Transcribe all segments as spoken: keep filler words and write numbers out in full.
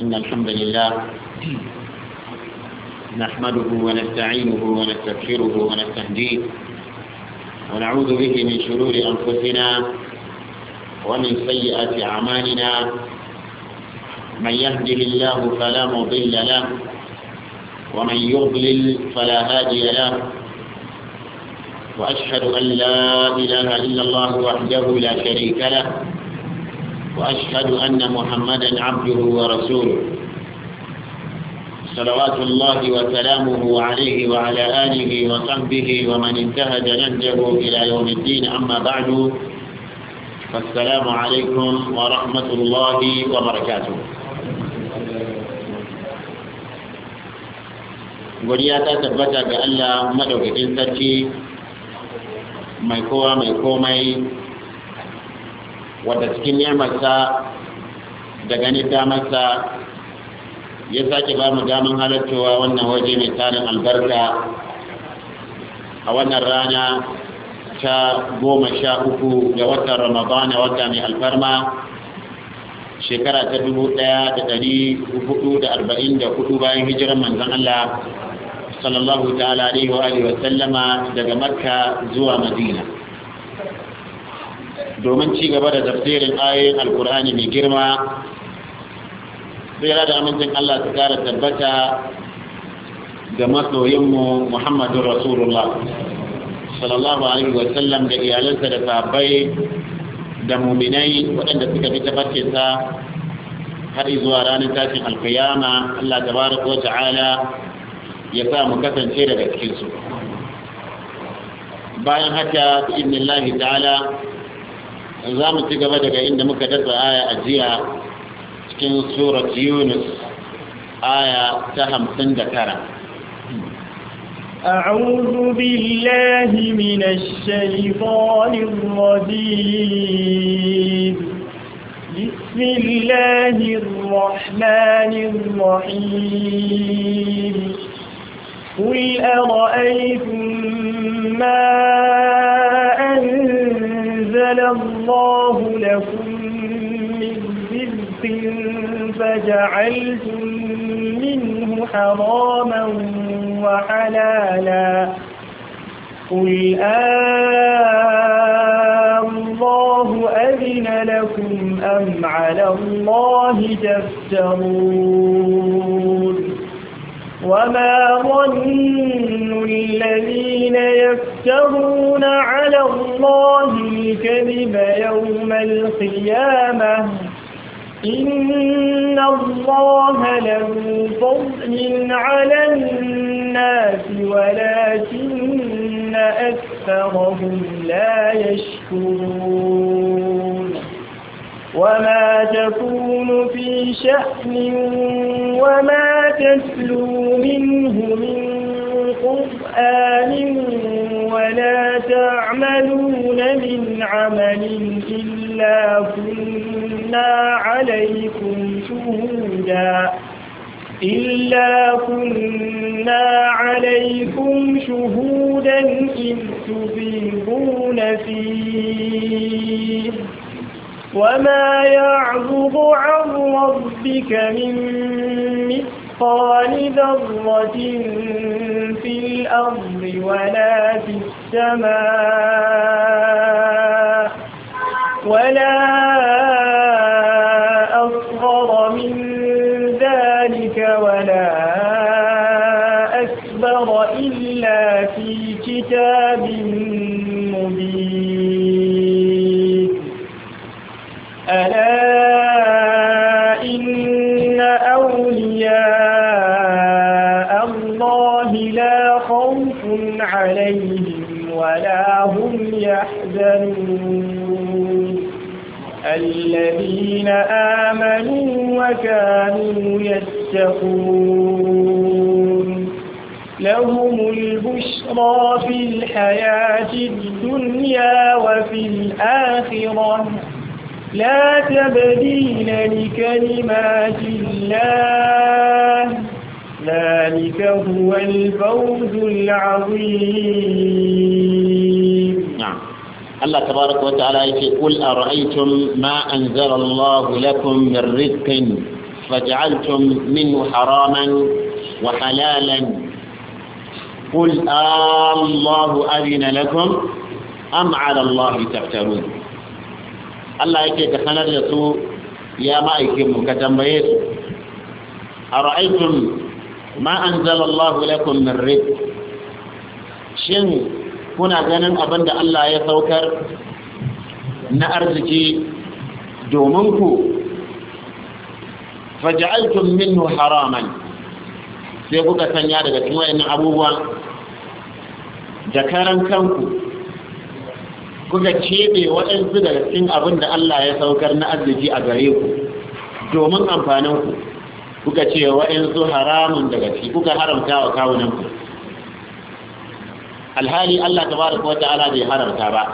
إن الحمد لله نحمده ونستعينه ونستغفره ونستهديه ونعوذ به من شرور أنفسنا ومن سيئات أعمالنا من يهده الله فلا مضل له ومن يضلل فلا هادي له وأشهد أن لا إله إلا الله وحده لا شريك له وأشهد أن محمدا عبده ورسوله صلوات الله وسلامه عليه وعلى آله وصحبه ومن انتهج نهجه إلى يوم الدين. أما بعد فالسلام عليكم ورحمة الله وبركاته. godiya ta tabbata ga Allah madaukakin sarki mai kowa mai komai, wadda cikin ni'amarsa da ganin damarsa ya sake ba mu daman halartowa wannan waje mai tarin albarka a wannan rana ta goma sha uku ga watan Ramadana, wata mai alfarma, shekara ta dubu ɗaya da ɗari hudu da arba'in da hudu bayan hijiran manzon Allah sallallahu ta'ala alaihi wa alihi wa sallama daga Makka zuwa Madina, domin ci gaba da tafsirin ayoyin Alkur'ani mai girma. Tsira da amincin Allah su kara tabbata ga masoyinmu Muhammadun Rasulullah sallallahu alaihi wa sallam da iyalansa da sahabbai da muminai waɗanda suka fi tabbacinsa har zuwa ranar tashin alkiyama. Allah tabaraka wa ta'ala ya sa mu kasance daga cikinsu. Bayan haka bi idnillahi ta'ala za mu ci gaba daga inda muka dasa aya a jiya cikin surat Yunus aya ta hamsin da tara. أعوذ بالله من الشيطان الرجيم. بسم الله الرحمن الرحيم. قل أرأيتم ما أنزل الله لكم من رزق فجعلتم منه حراما وحلالا قل الله أذن لكم أم على الله تفترون وما ظن الذين يفترون على الله الكذب يوم القيامة إن الله له فضل على الناس ولكن أكثرهم لا يشكرون وما تكون في شأن وما تتلو منه من قرآن ولا تعملون من عمل إلا كنا عليكم شهودا إلا كنا عليكم شهودا إذ تفيضون فيه وما يعظم عن ربك من مثقال ذرة في الأرض ولا في السماء ولا أصغر من ذلك ولا أكبر إلا في كتاب مبين. ألا إن أولياء الله لا خوف عليهم ولا هم يحزنون الذين آمنوا وكانوا يتقون لهم البشرى في الحياة الدنيا وفي الآخرة لا تبديل لكلمات الله ذلك هو الفوز العظيم. نعم. الله تبارك وتعالى يقول قل أرأيتم ما أنزل الله لكم من رزق فجعلتم منه حراما وحلالا قل الله أذن لكم أم على الله تفترون الله يكي تخنر يسوء يا مائكم كتنبيس أرأيتم ما أنزل الله لكم من رزق شن كنا ganin abin da Allah ya saukar na arziki domin ku faj'altum minhu haraman sai kuka sanya daga cikin wayannan abubuwan da karan kanku kuka kebe waɗansu daga cikin abin da Allah ya saukar na arziki a gare ku domin amfanin ku kuka ce waɗansu haramun daga ciki kuka haramta wa kawunan ku alhali Allah tabaraka wa ta'ala bai haramta ba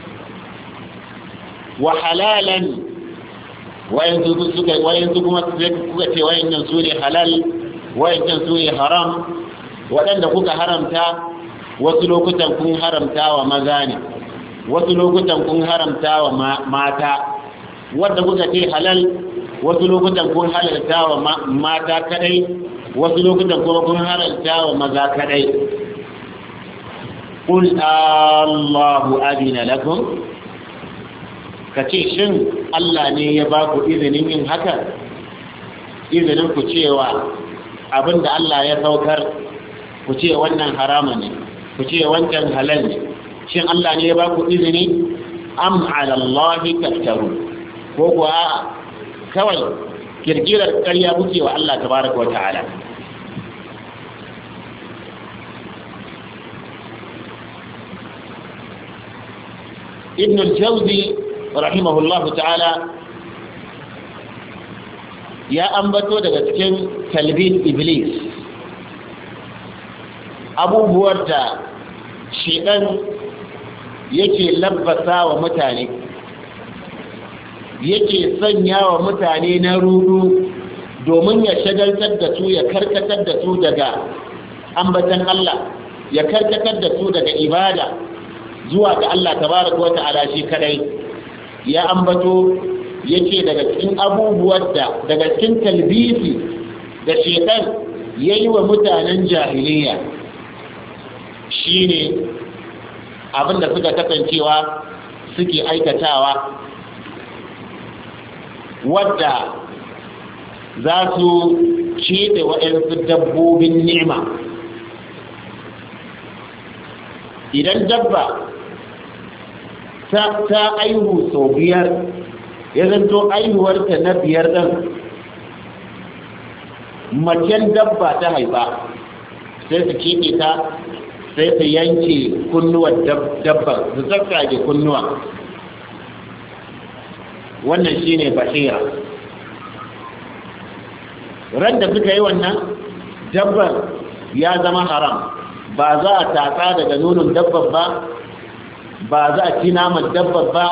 wa halalan wayansu suka wayansu kuma kuka ce wayannan su ne halal wayannan su ne haram waɗanda kuka haramta wasu lokutan kun haramta wa maza ne wasu lokutan kun haramta wa mata wanda kuka ce halal wasu lokutan kun halalta wa mata kadai wasu lokutan kuma kun halalta wa maza kadai qul Allahu adina lakum kace shin Allah ne ya ba ku izinin yin haka izinin ku cewa abinda Allah ya saukar ku ce wannan haramun ne ku ce wancan halal ne shin Allah ne ya ba ku izini am ala Allah taftaru ko kuwa kawai kirkirar ƙarya kuke wa Allah tabaraka wa ta'ala Ibn al-Jawzi rahimahullahu ta'ala ya ambato daga cikin talbin iblis abubuwar da shedan yake labbasa wa mutane yake sanya wa mutane na rudu domin ya shagaltar da su ya karkatar da su daga ambatan Allah ya karkatar da su daga ibada zuwa ga Allah tabaraka wa ta'ala shi kadai ya ambato yake daga cikin abubuwan da daga cikin talbisi da shedan yayi wa mutanen jahiliya shine abinda suka kasancewa suke aikatawa wadda za su cede waɗansu dabbobin ni'ima idan dabba ta, ta aihu sau biyar ya zanto aihuwarta na biyar ɗin macen dabba ta haifa sai su cede ta sai su yanke kunnuwan dabba su tsakkage kunnuwa wannan shine basira ran da suka yi wannan dabbar ya zama haram ba za a tatsa daga nonon dabbar ba ba za a ci naman dabbar ba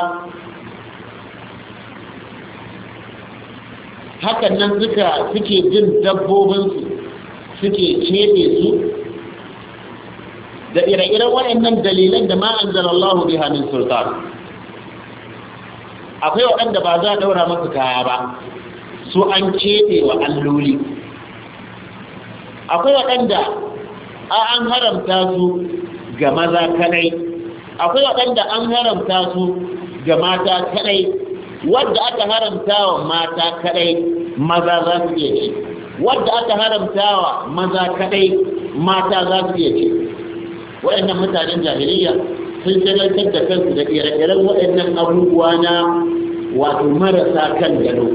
hakan nan suka suke jin dabbobinsu suke cebe su da ire-iren waɗannan dalilan da ma anzalallahu biha min sultan akwai waɗanda ba za a ɗaura masu kaya ba su an keɓe wa alloli akwai waɗanda a an haramta su ga maza kadai akwai waɗanda an haramta su ga mata kadai wadda aka haramta wa mata kadai maza za su iya ce wadda aka haramta wa maza kadai mata za su iya ce waɗannan mutanen jahiliya sun shagaltar da kansu da ire-iren waɗannan abubuwa na wato marasa kan gado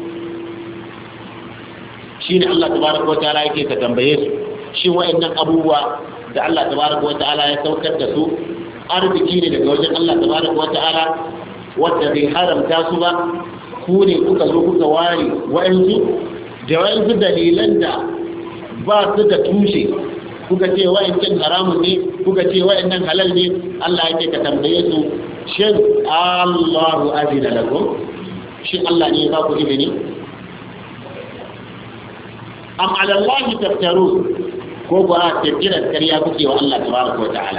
shi ne Allah tabaraka wa ta'ala yake ka tambaye su shi waɗannan abubuwa da Allah tabaraka wa ta'ala ya saukar da su arziki ne daga wajen Allah tabaraka wa ta'ala wanda bai haramta su ba ku ne kuka zo kuka ware waɗansu da waɗansu dalilan da ba su da tushe kuka ce wa'ancan haramun ne kuka ce wa'annan halal ne Allah yake ka tambaye su shin Allahu azina lakum shin Allah ne ya ba ku izini am ala Allah taftaru ko ba tafkira kariya kuke wa Allah tabaraka wa ta'ala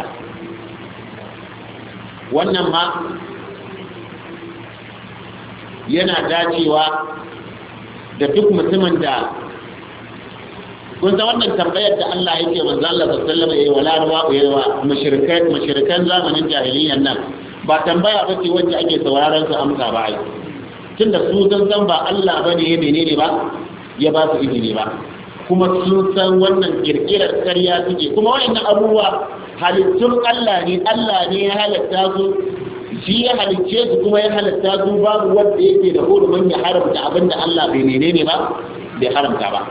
wannan ma yana dacewa da duk mutumin da kun san wannan tambayar da Allah yake manzo Allah sallallahu alaihi wasallam yayi wala ruwa yawa mushrikan mushrikan zamanin jahiliyyar nan ba tambaya ba ce wacce ake sauraron su amsa ba ai tunda su san san ba Allah bane ya menene ba ya ba su izini ba kuma sun san wannan kirkirar ƙarya suke kuma wayannan abubuwa halittun Allah ne Allah ne ya halatta su shi ya halicce su kuma ya halatta su babu wanda yake da hurumin ya haramta abinda Allah bai menene ba bai haramta ba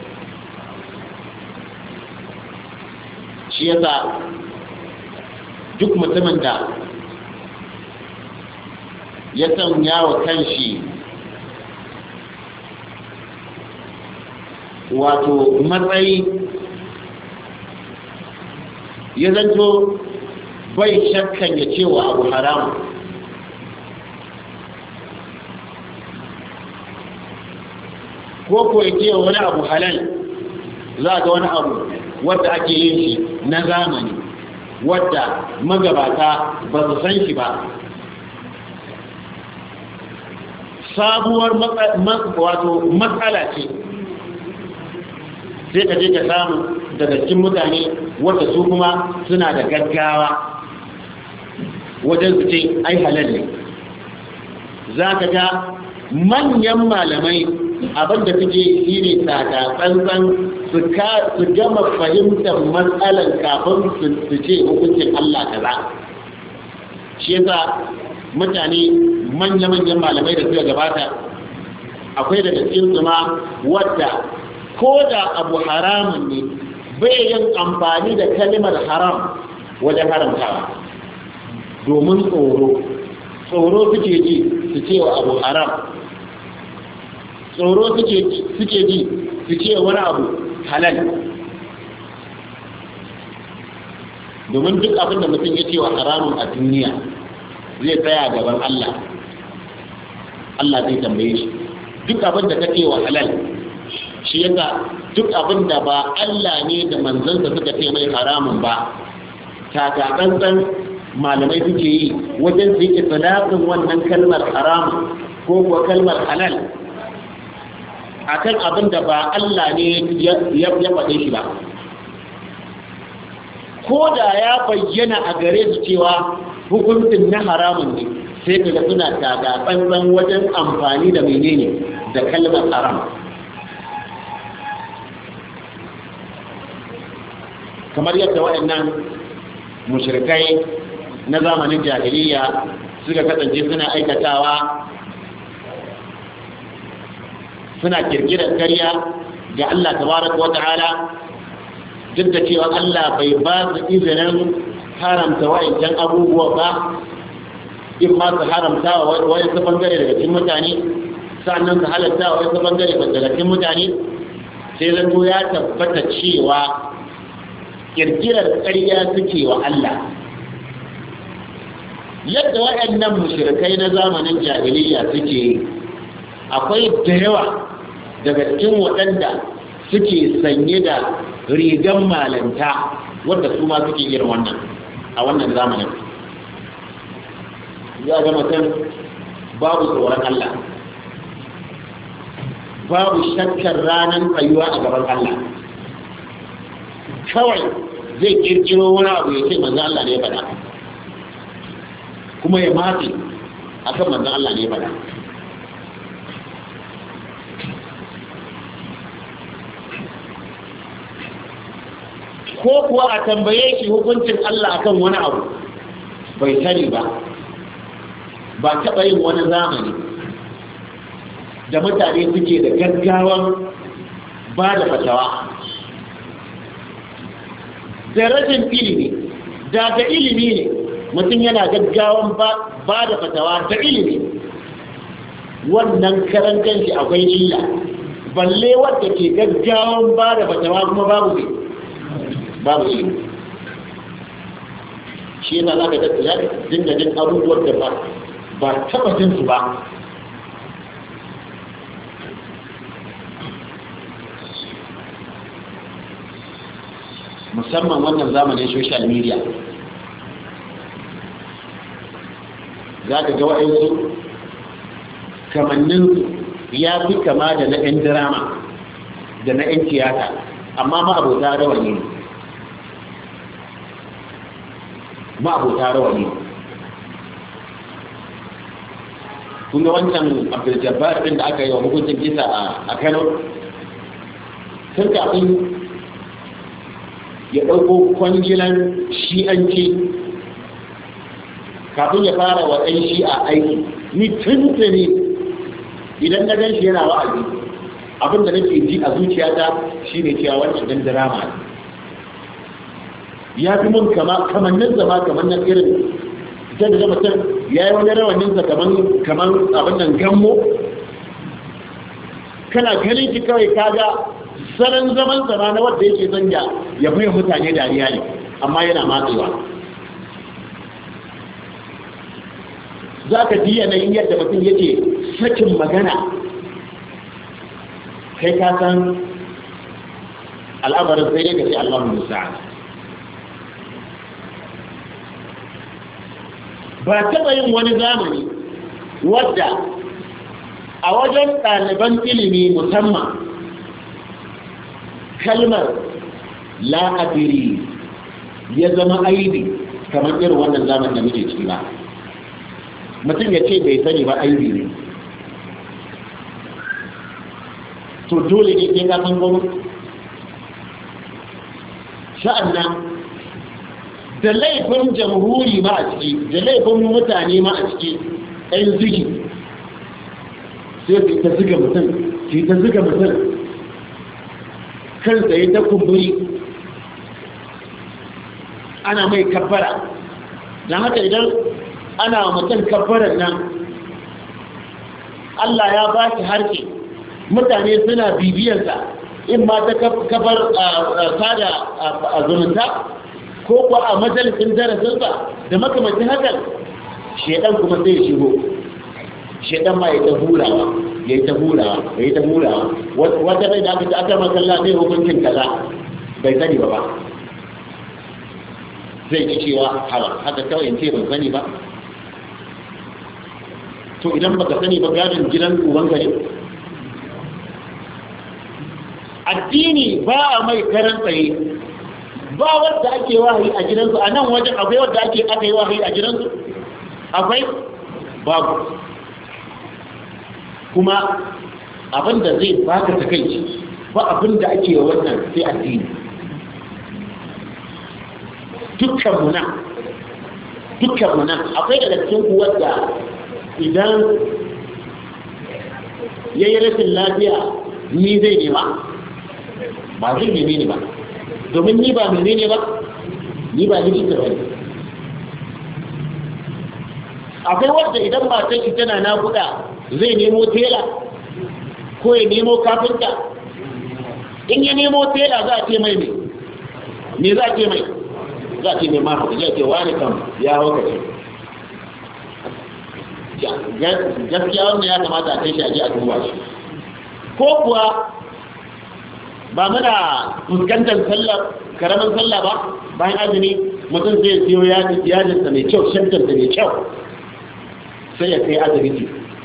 shi yasa duk mutumin da ya sanya wa kanshi wato matsayi ya zanto bai shakkan ya ce wa abu haram ko ko ya ce wani abu halal za ga wani abu wadda ake yin shi na zamani wadda magabata ba su san shi ba sabuwar wato matsala ce sai ka je ka samu daga cikin mutane wadda su kuma suna da gaggawa wajen su ce ai halal ne za ka ga manyan malamai abinda suke shi ne tsada tsantsan su gama fahimtar matsalar kafin su ce hukuncin Allah kaza shi yasa mutane manya-manyan malamai da suka gabata akwai daga cikin su ma wadda ko da abu haramun ne bai yin amfani da kalimar haram wajen haramtawa domin tsoro tsoro suke ji su ce wa abu haram tsoro suke ji su ce wani abu halal domin duk abin da mutum ya ce wa haramun a duniya zai tsaya gaban Allah Allah zai tambaye shi duk abin da ka ce wa halal shi yasa duk abin da ba Allah ne da manzansa suka ce mai haramun ba takatsantsan malamai suke yi wajen su yi itlaqin wannan kalmar haramun ko kuwa kalmar halal akan abin da ba Allah ne ya faɗe shi ba ko da ya bayyana a gare su cewa hukuncin na haramun ne sai kaga suna takatsantsan wajen amfani da menene da kalmar haram kamar yadda waɗannan mushrikai na zamanin jahiliya suka kasance suna aikatawa suna kirkirar ƙarya ga Allah tabaraka wa ta'ala duk da cewa Allah bai ba su izinin haramta wa'ancan abubuwa ba in ma su haramta wa wa'ansu bangare daga cikin mutane sannan su halatta wa wa'ansu bangare daga cikin mutane sai zanto ya tabbata cewa kirkirar ƙarya suke wa Allah yadda waɗannan mushrikai na zamanin jahiliya suke yi akwai da yawa daga cikin waɗanda suke sanye da rigan malanta wadda su ma suke irin wannan a wannan zamanin ya ga mutum babu tsoron Allah babu shakkar ranar tsayuwa a gaban Allah kawai zai kirkiro wani abu ya ce manzan Allah ne ya faɗa kuma ya mafi a kan manzan Allah ne ya faɗa ko kuwa a tambaye shi hukuncin Allah akan wani abu bai sani ba ba taɓa yin wani zamani da mutane suke da gaggawan ba da fatawa da rashin ilimi da ga ilimi ne mutum yana gaggawan ba da fatawa da ilimi wannan karan kanshi akwai illa balle wadda ke gaggawan ba da fatawa kuma babu ne babu ilimi shi yana za ka tattala dinga jin abubuwan da ba ba taba jin su ba musamman wannan zamanin social media za ka ga waɗansu kamanninsu ya fi kama da na 'yan drama da na 'yan tiyata, amma ma'abota rawani ne ma'abota rawani ne kun ga wancan Abdul Jabbar din da aka yi wa hukuncin kisa a Kano tun kafin ya ɗauko kwangilan shi'anci kafin ya fara wa ɗan shi'a aiki ni tun ne idan na gan shi yana wa'azi abin da nake ji a zuciyata shine cewa wannan dan drama ne ya fi mun kama kamannin zama kamannin irin sai da mutum ya yi wani rawaninsa kamar abin nan gammo kana ganin ki kawai kaga salon zaman zama na wadda yake zanja ya bai mutane dariya ne amma yana matsewa za ka ji yanayin yadda mutum yake sakin magana kai ka san al'amarin sai dai ka ce Allahu musta'an. Ba taɓa yin wani zamani wadda a wajen ɗaliban ilimi musamman kalmar la'adiri ya zama aibi kamar irin wannan zaman da muke ciki ba. Mutum ya ce bai sani ba aibi ne, to dole ne ke kafin gwamnati sha'an nan da laifin jamhuri ma a ciki da laifin mutane ma a ciki ɗan zigi sai su ta ziga mutum su ta ziga mutum kansa ya ta kumburi ana mai kabbara don haka idan ana mutum kabbarar nan Allah ya ba shi harshe mutane suna bibiyarsa in ma ta kabar sada a zumunta ko kuwa a majalisin darasinsa da makamancin hakan shedan kuma zai shigo shedan ma ya ta hurawa ya yi ta hurawa ya yi ta hurawa wata rai da aka ta aka makalla zai hukuncin kaza bai sani ba ba zai ci cewa hawa haka kawai ce ban sani ba to idan baka sani ba gadon gidan ubanka ne addini ba a mai karan tsaye ba wadda ake wahayi a gidansu a nan wajen akwai wadda ake aka yi wahayi a gidansu akwai babu kuma abinda zai baka takaici ba abinda ake wa wannan sai addini dukkan muna dukkan muna akwai daga cikin ku wadda idan yayi rashin lafiya ni zai nema ba zai neme ni ba domin ni ba mene ne ba ni ba likita ba ne akwai wadda idan ba ta shi tana nakuda zai nemo tela ko ya nemo kafinta in ya nemo tela za a ce mai ne me za a ce mai za a ce mai mafi ya ce wani kam ya hauka ce gaskiya wannan ya kamata a kai shi a ji a duba shi ko kuwa ba muna fuskantar sallah karamin sallah ba bayan azumi mutum zai siyo yajinsa mai kyau shantarsa mai kyau sai ya kai asibiti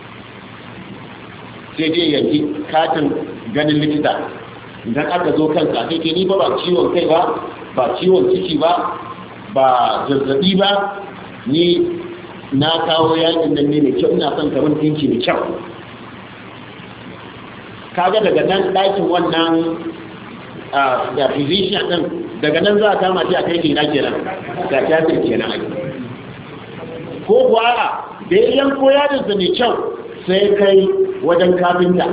sai je yanki katin ganin likita idan aka zo kansa sai ke ni ba ba ciwon kai ba ba ciwon ciki ba ba zazzabi ba ni na kawo yajin nan ne mai kyau ina son kamar tinki mai kyau kaga daga nan ɗakin wannan da physician ɗin daga nan za a kama shi a kai kina kenan da kyasir kenan ake ko kuwa da ya yanko yadinsa mai kyau sai kai wajen kafinta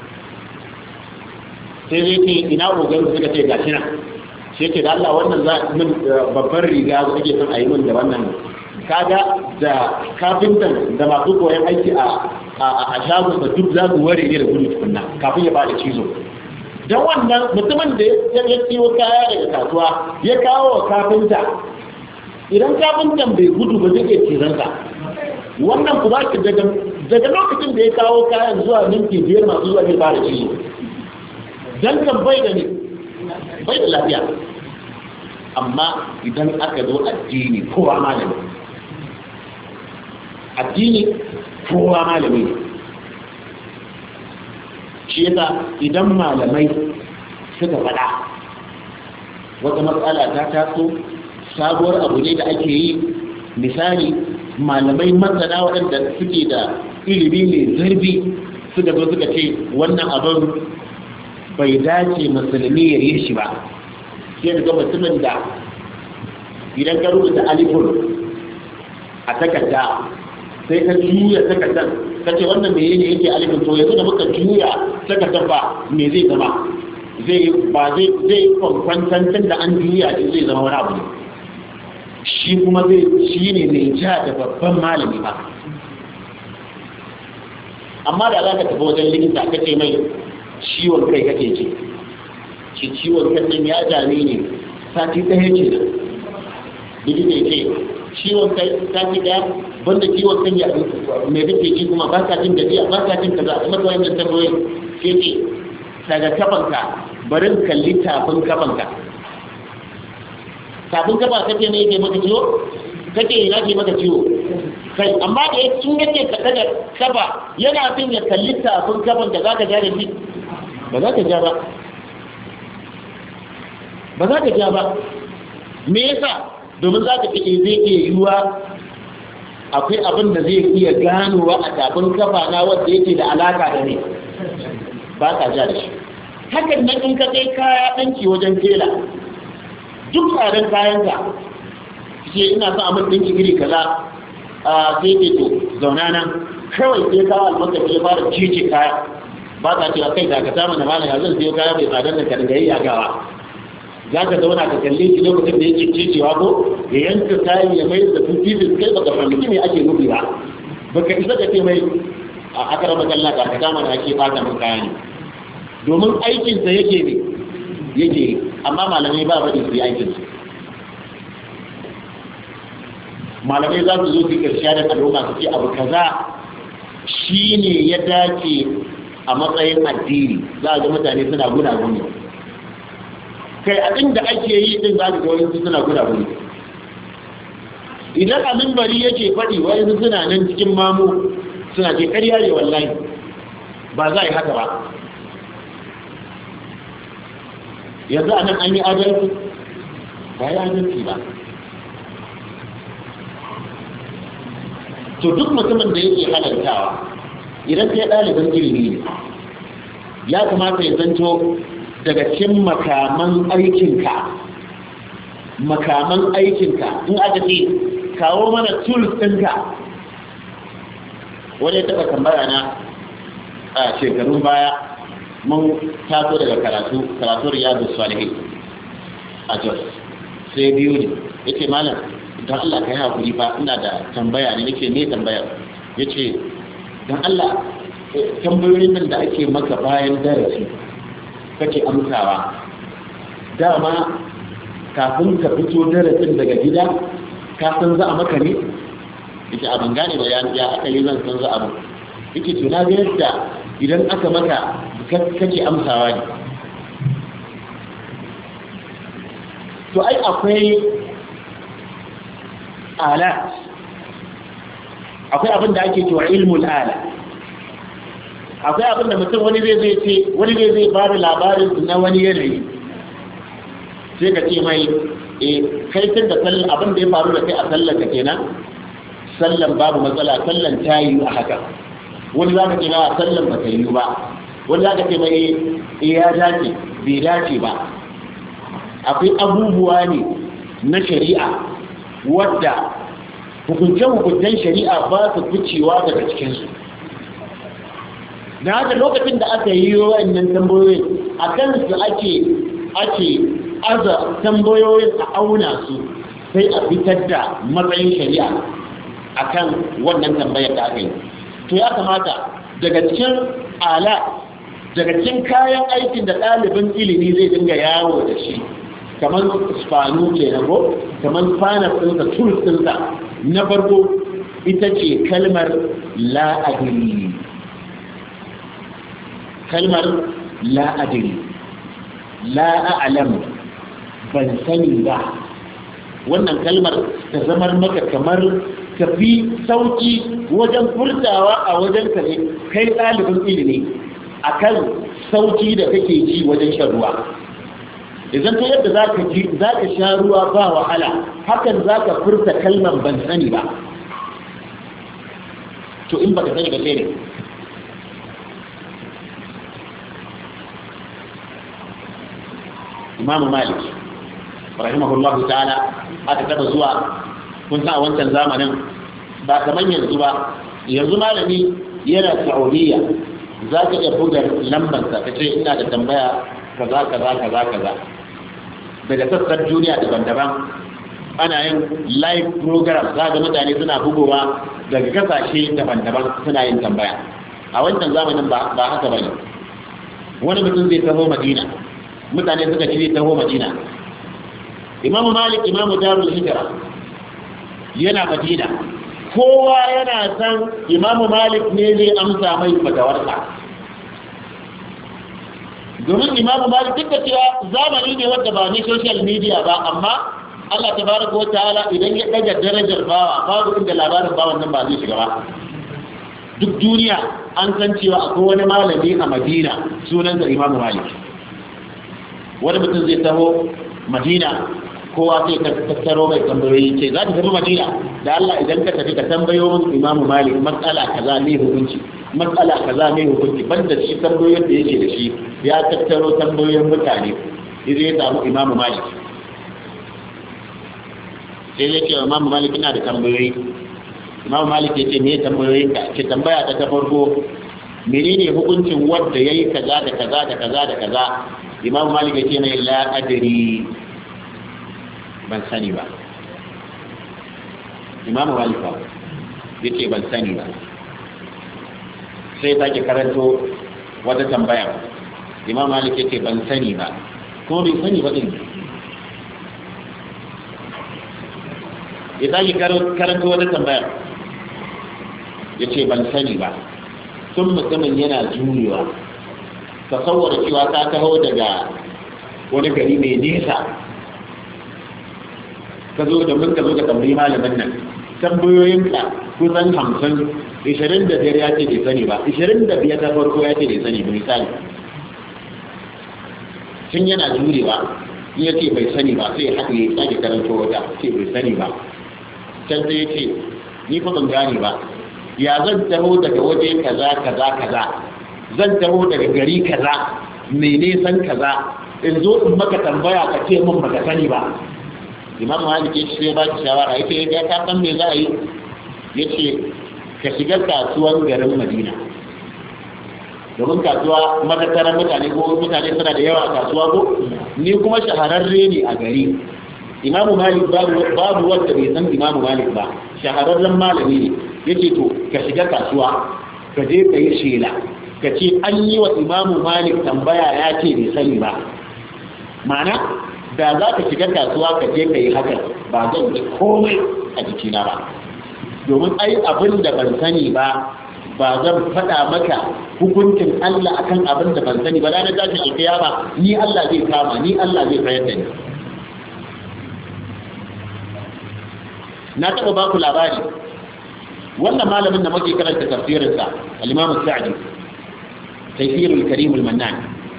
sai zai ce ina ogan suka ce gashi nan sai ce da Allah wannan za min babban riga su ake son a yi min da wannan kaga da kafintan da masu koyon aiki a a shagon da duk za su ware ne da gudu tukunna kafin ya bada cizo don wannan mutumin da ya siyo kaya daga kasuwa ya kawo wa kafinta idan kafintan bai gudu ba zai iya cizansa wannan ku ba shi daga lokacin da ya kawo kayan zuwa minti biyar masu zuwa zai bada cizo don kan bai da ne bai da lafiya amma idan aka zo addini kowa malami addini kowa malami ne shi yasa idan malamai suka faɗa wata matsala ta taso sabuwar abu ne da ake yi, misali malamai masana waɗanda suke da ilimi mai zurfi suka zo suka ce wannan abin bai dace musulmi ya yi shi ba, sai daga mutumin da idan ka rubuta alifun a takarda sai ka juya takardar ka ce wannan mai ne yake alifun, to yanzu da muka juya takardar ba me zai zama, zai ba zai zai kwankwantantar da an juya zai zama wani abu ne, shi kuma zai shi ne mai ja da babban malami ba. Amma da za ka tafi wajen likita ka ce mai ciwon kai kake ce shi ciwon kan nan ya dame ne sati ɗaya ce da likita ce ciwon kai sati ɗaya banda ciwon kan ya mai kake ji kuma ba ka jin gajiya ba ka jin kaza kuma kawai nan tambayoyi ke ce daga kafanka barin kalli tafin kafanka tafin kafa kake ne yake maka ciwo kake ina ke maka ciwo kai, amma da ya tun yake ka daga kafa yana fin ya kalli tafin kafan da za ka ja da shi ba za ka ja ba ba za ka ja ba me yasa domin za ka fiye zai iya yiwuwa akwai abin da zai iya ganowa a tafin kafa na wanda yake da alaka da ne ba ka ja da shi. Hakan nan in ka kai kaya ɗanki wajen tela duk tsarin kayanka ke ina sa abin ɗinki iri kaza a sai ke to zauna nan kawai sai kawo almakashi ya fara cece kaya ba ta cewa kai da ka samu na mana yanzu sai kaya bai tsadar da kargayi a gawa za ka zauna ka kalle shi lokacin da yake cecewa ko ya yanka kayan ya mai da sun fizin kai baka fahimci me ake nufi ba baka isa ka ce mai a akara makalla da ka samu na ake fata mun kaya ne domin aikinsa yake ne yake amma malamai ba bari su yi aikinsu. Malamai za su zo su karshe da al'umma su ce abu kaza shi ne ya dace a matsayin addini, za a ga mutane suna guna guni kai abin da ake yi din za su ga wani suna guna guni idan abin bari yake faɗi wani suna nan cikin mamu suna ce ƙarya ne wallahi ba za a yi haka ba. Yanzu a nan an yi adalci ba ya adalci ba. To duk mutumin da yake halartawa idan kai ɗalibin ilimi ne ya kamata ya zanto daga cikin makaman aikinka makaman aikinka in aka ce kawo mana tools ɗinka. Wani ya taɓa tambaya na a shekarun baya mun taso daga karatu karatu riyadu salihin a Jos sai biyu ne yace malam don Allah kai hakuri fa ina da tambaya ne nake me tambaya yace don Allah tambayoyin nan da ake maka bayan darasi kake amsawa dama kafin ka fito darasin daga gida ka san za a maka ne yace a ban gane ba ya aka yi zan san za a maka yace to na ga yadda idan aka maka kake amsawa ne. To ai akwai ala akwai abin da ake cewa ilmul ala akwai abin da mutum wani zai zai ce wani zai zai bada labarin na wani yanayi sai ka ce mai e kai tun da sallan abin da ya faru da kai a sallan ka kenan sallan babu matsala sallan ta yi a haka wani za ka ce na sallan ba ta yi ba wani za ka ce mai ya dace bai dace ba. Akwai abubuwa ne na shari'a wadda hukunce-hukuncen shari'a ba su ficewa daga cikinsu. Da haka lokacin da aka yi wa'annan tambayoyin a kansu ake ake aza tambayoyin a auna su sai a fitar da matsayin shari'a akan wannan tambayar da aka yi. To ya kamata daga cikin ala daga cikin kayan aikin da ɗalibin ilimi zai dinga yawo da shi kamar spanu ke na ko kamar spanar ɗinsa tools ɗinsa na farko ita ce kalmar la'adiri kalmar la'adiri la'a'alam ban sani ba. Wannan kalmar ta zamar maka kamar ka fi sauki wajen furtawa a wajen ka ne kai ɗalibin ilimi akan sauki da kake ji wajen shan ruwa. Idan ta yadda za ka ji za ka sha ruwa ba wahala, hakan za ka furta kalmar ban sani ba. To in ba ka sani ba sai ne. Imam Malik rahimahullahu ta'ala aka taba zuwa kun sa a wancan zamanin ba kamar yanzu ba. Yanzu malami yana Saudiya za ka iya buga lambarsa ka ce ina da tambaya kaza kaza kaza kaza daga sassan duniya daban-daban. Ana yin live program za ga mutane suna bugowa daga kasashe daban-daban suna yin tambaya. A wancan zamanin ba haka bane. Wani mutum zai taho Madina, mutane suka ce zai taho Madina. Imam Malik Imam Darul Hijra yana Madina, kowa yana san Imam Malik ne zai amsa mai fatawarsa. Domin Imam Malik duk da cewa zamani ne wanda ba ni social media ba, amma Allah tabaraka wa ta'ala idan ya daga darajar bawa babu inda labarin bawan nan ba zai shiga ba. Duk duniya an san cewa akwai wani malami a Madina sunansa Imam Malik. Wani mutum zai taho Madina, kowa sai ka tattaro mai tambayoyi ce za ta tafi Madina da Allah idan ka tafi ka tambayo min Imam Malik matsala kaza ne hukunci, matsala kaza ne hukunci. Banda shi tambayoyin da yake da shi ya tattaro tambayoyin mutane idan ya samu Imam Malik sai ya ce Imam Malik ina da tambayoyi. Imam Malik ya ce me tambayoyin ka? Ce tambaya ta ta farko, menene hukuncin wanda yayi kaza da kaza da kaza da kaza? Imam Malik ya ce mai la adri, ban sani ba. Imam Malik ya ce ban sani ba. Sai take karanto wata tambaya. Imam Malik ya ce ban sani ba, kuma bai sani ba din. Ya take karanto wata tambaya, ya ce ban sani ba. Sun mutumin yana jurewa, tasawwara cewa ta taho daga wani gari mai nesa ka zo da mun ka zo ka tambayi malamin nan, tambayoyinka kusan hamsin, ishirin da biyar ya ce bai sani ba, ishirin da biyar ta farko ya ce bai sani ba. Misali tun yana jurewa, ya ce bai sani ba, sai haka ya sake karanto wata ce bai sani ba. Can sai ya ce ni fa ban gane ba, ya zan taho daga waje kaza kaza kaza, zan taho daga gari kaza mai nisan kaza, in zo in maka tambaya ka ce min baka sani ba. Imam Malik ya ce ba ki shawara, yace ya ka san me za a yi? Yace ka shiga kasuwan garin Madina, domin kasuwa matattaran mutane ko mutane suna da yawa a kasuwa ko ni kuma shahararre ne a gari. Imam Malik babu babu wanda bai san Imam Malik ba, shahararren malami ne. Yace to ka shiga kasuwa ka je ka yi shela ka ce an yi wa Imam Malik tambaya ya ce bai sani ba. Ma'ana da za ka shiga kasuwa ka je ka yi haka ba zan ji komai a jikina ba, domin ai abin da ban sani ba ba zan faɗa maka hukuncin Allah akan abin da ban sani ba. Ranar tashin alkiyama ni Allah zai kama ni, Allah zai tsayar da ni. Na taɓa ba ku labari, wannan malamin da muke karanta tafsirinsa al-Imam Sa'di, Tafsirul Karim al-Mannan,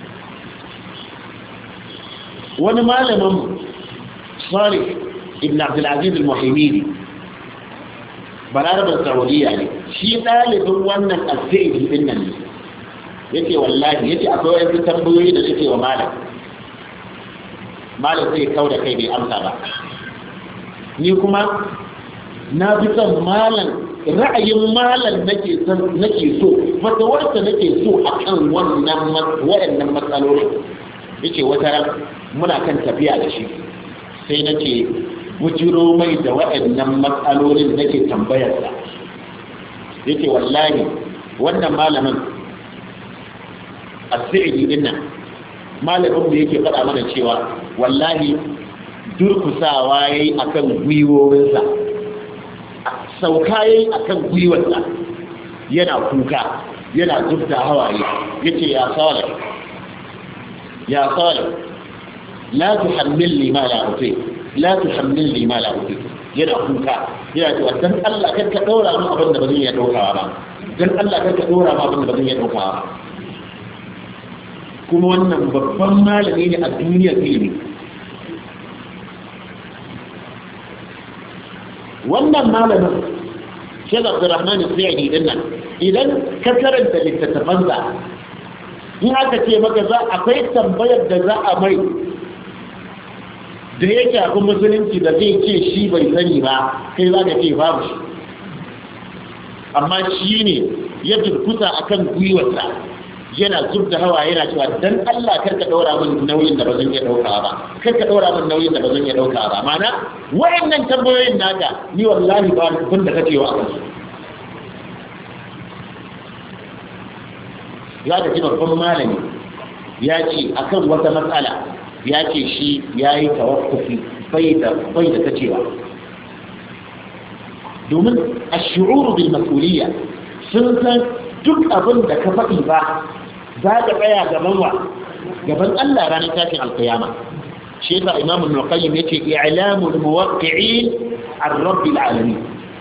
wani malamin Salih ibn Abdul Aziz al-Muhaimidi bararabin Saudiya ne, shi ɗalibin wannan al-Sa'di din nan ne. Yace wallahi yace akwai wasu tambayoyi da suke wa malam malam sai kauda kai bai amsa ba. Ni kuma na fi son malam, ra'ayin malam nake son nake so, fatawarsa nake so akan wannan waɗannan matsaloli. Yace wata ran muna kan tafiya da shi sai nake bujiro mai da waɗannan matsalolin nake tambayarsa. Yace wallahi wannan malamin As-Sa'di din nan, malamin da yake faɗa mana cewa wallahi durkusawa yayi akan gwiwowinsa, sauka yayi akan gwiwarsa, yana kuka yana zubta hawaye. Yace ya Salih ya Salih la tuhammilni ma la uti la tuhammilni ma la uti. Yana kuka yana cewa dan Allah kar ka daura mu abin da bazan iya daukawa ba, dan Allah kar ka daura mu abin da bazan iya daukawa ba. kuma wannan babban malami ne a duniyar ilimi. Wannan malamin Sheikh Abdurrahman Al-Sa'idi din nan idan ka karanta littattafansa in aka ce maka za akwai tambayar da za a mai da ya shafi musulunci da zai ce shi bai sani ba kai za ka ce babu shi, amma shi ne ya durkusa akan gwiwarsa yana zub da hawa yana cewa dan Allah kar ka daura min nauyin da ba zan iya dauka ba kar ka daura min nauyin da ba zan iya dauka ba mana wayannan tambayoyin naka ni wallahi ba kun da kace wa akan ya da babban malami ya ce akan wata matsala ya ce shi yayi tawaffufi bai da bai da kacewa domin ash-shu'ur bil mas'uliyya sun san duk abin da ka faɗi ba za ka tsaya gaban wa gaban Allah ranar tashin alkiyama. shi yasa Imam Ibn Qayyim yace i'lamul muwaqqi'in ar-rabbil alamin,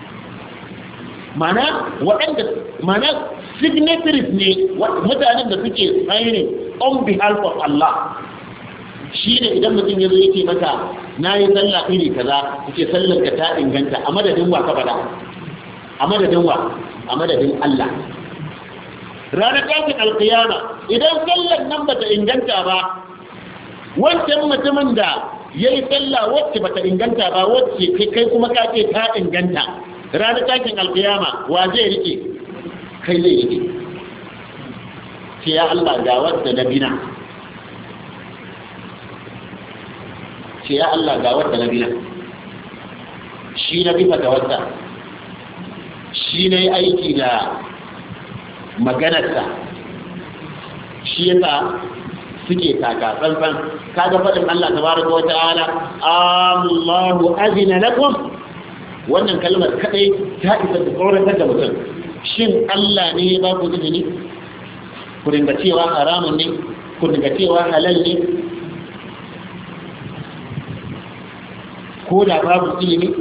mana waɗanda mana signatories ne mutanen da suke signing on behalf of Allah. shi ne idan mutum ya zo yake maka na yi sallah iri kaza yake sallar ka ta inganta a madadin wa ka faɗa a madadin wa a madadin Allah. ranar tashin alkiyama idan sallar nan bata inganta ba wancan mutumin da ya yi sallah wacce bata inganta ba wacce kai kuma ka ce ta inganta ranar tashin alkiyama wa zai rike kai zai rike ce ya Allah ga wadda na bina ce ya Allah ga wadda na bina shi na bifa da wadda shi na yi aiki da maganarsa, shi yasa suke taka tsantsan. Kaga faɗin Allah tabaraka wa ta'ala Allahu azina lakum, wannan kalmar kadai ta isa ta tsoratar da mutum. Shin Allah ne ya ba ku izini ku dinga cewa haramun ne, ku dinga cewa halal ne, ko da babu ilimi?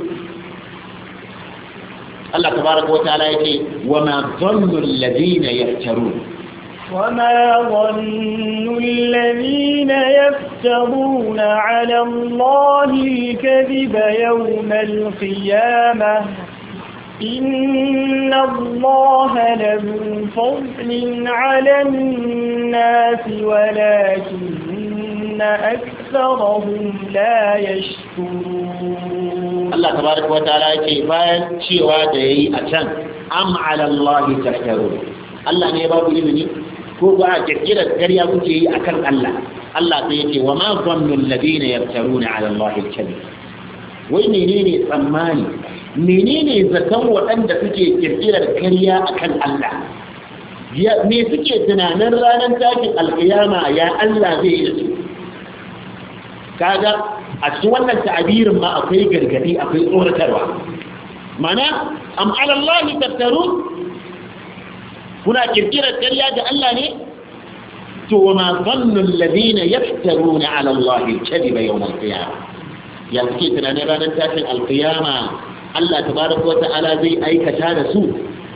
Allah tabaraka wa ta'ala yake wa ma dhannu alladhina yaftarun wa ma dhannu alladhina yaftaruna 'ala Allahi al-kadhiba yawm al-qiyamah inna Allaha lahu fadlun 'ala an-nasi walakinna aktharahum la yashkurun. Allah tabaraka wa ta'ala yake bayan cewa da yayi a can am 'ala Allahi taftarun, Allah ne ba ku izini ko ba kirkirar ƙarya kuke yi akan Allah. Allah sai yake wa ma dhannu alladhina yaftaruna 'ala Allahi al-kadhib, wai menene tsammani menene zaton waɗanda suke kirkirar ƙarya akan Allah? Ya me suke tunanin ranar tashin alƙiyama ya Allah zai yi da su? Kaga a cikin wannan ta'abirin ma akwai gargadi akwai tsoratarwa. Mana am ala Allah taftarun, kuna kirkirar ƙarya ga Allah ne? To wa ma dhannu alladhina yaftaruna ala Allah al-kadhiba yawm al-qiyamah, ya suke tunanin ranar tashin al-qiyama Allah tabaraka wa ta'ala zai aikata da su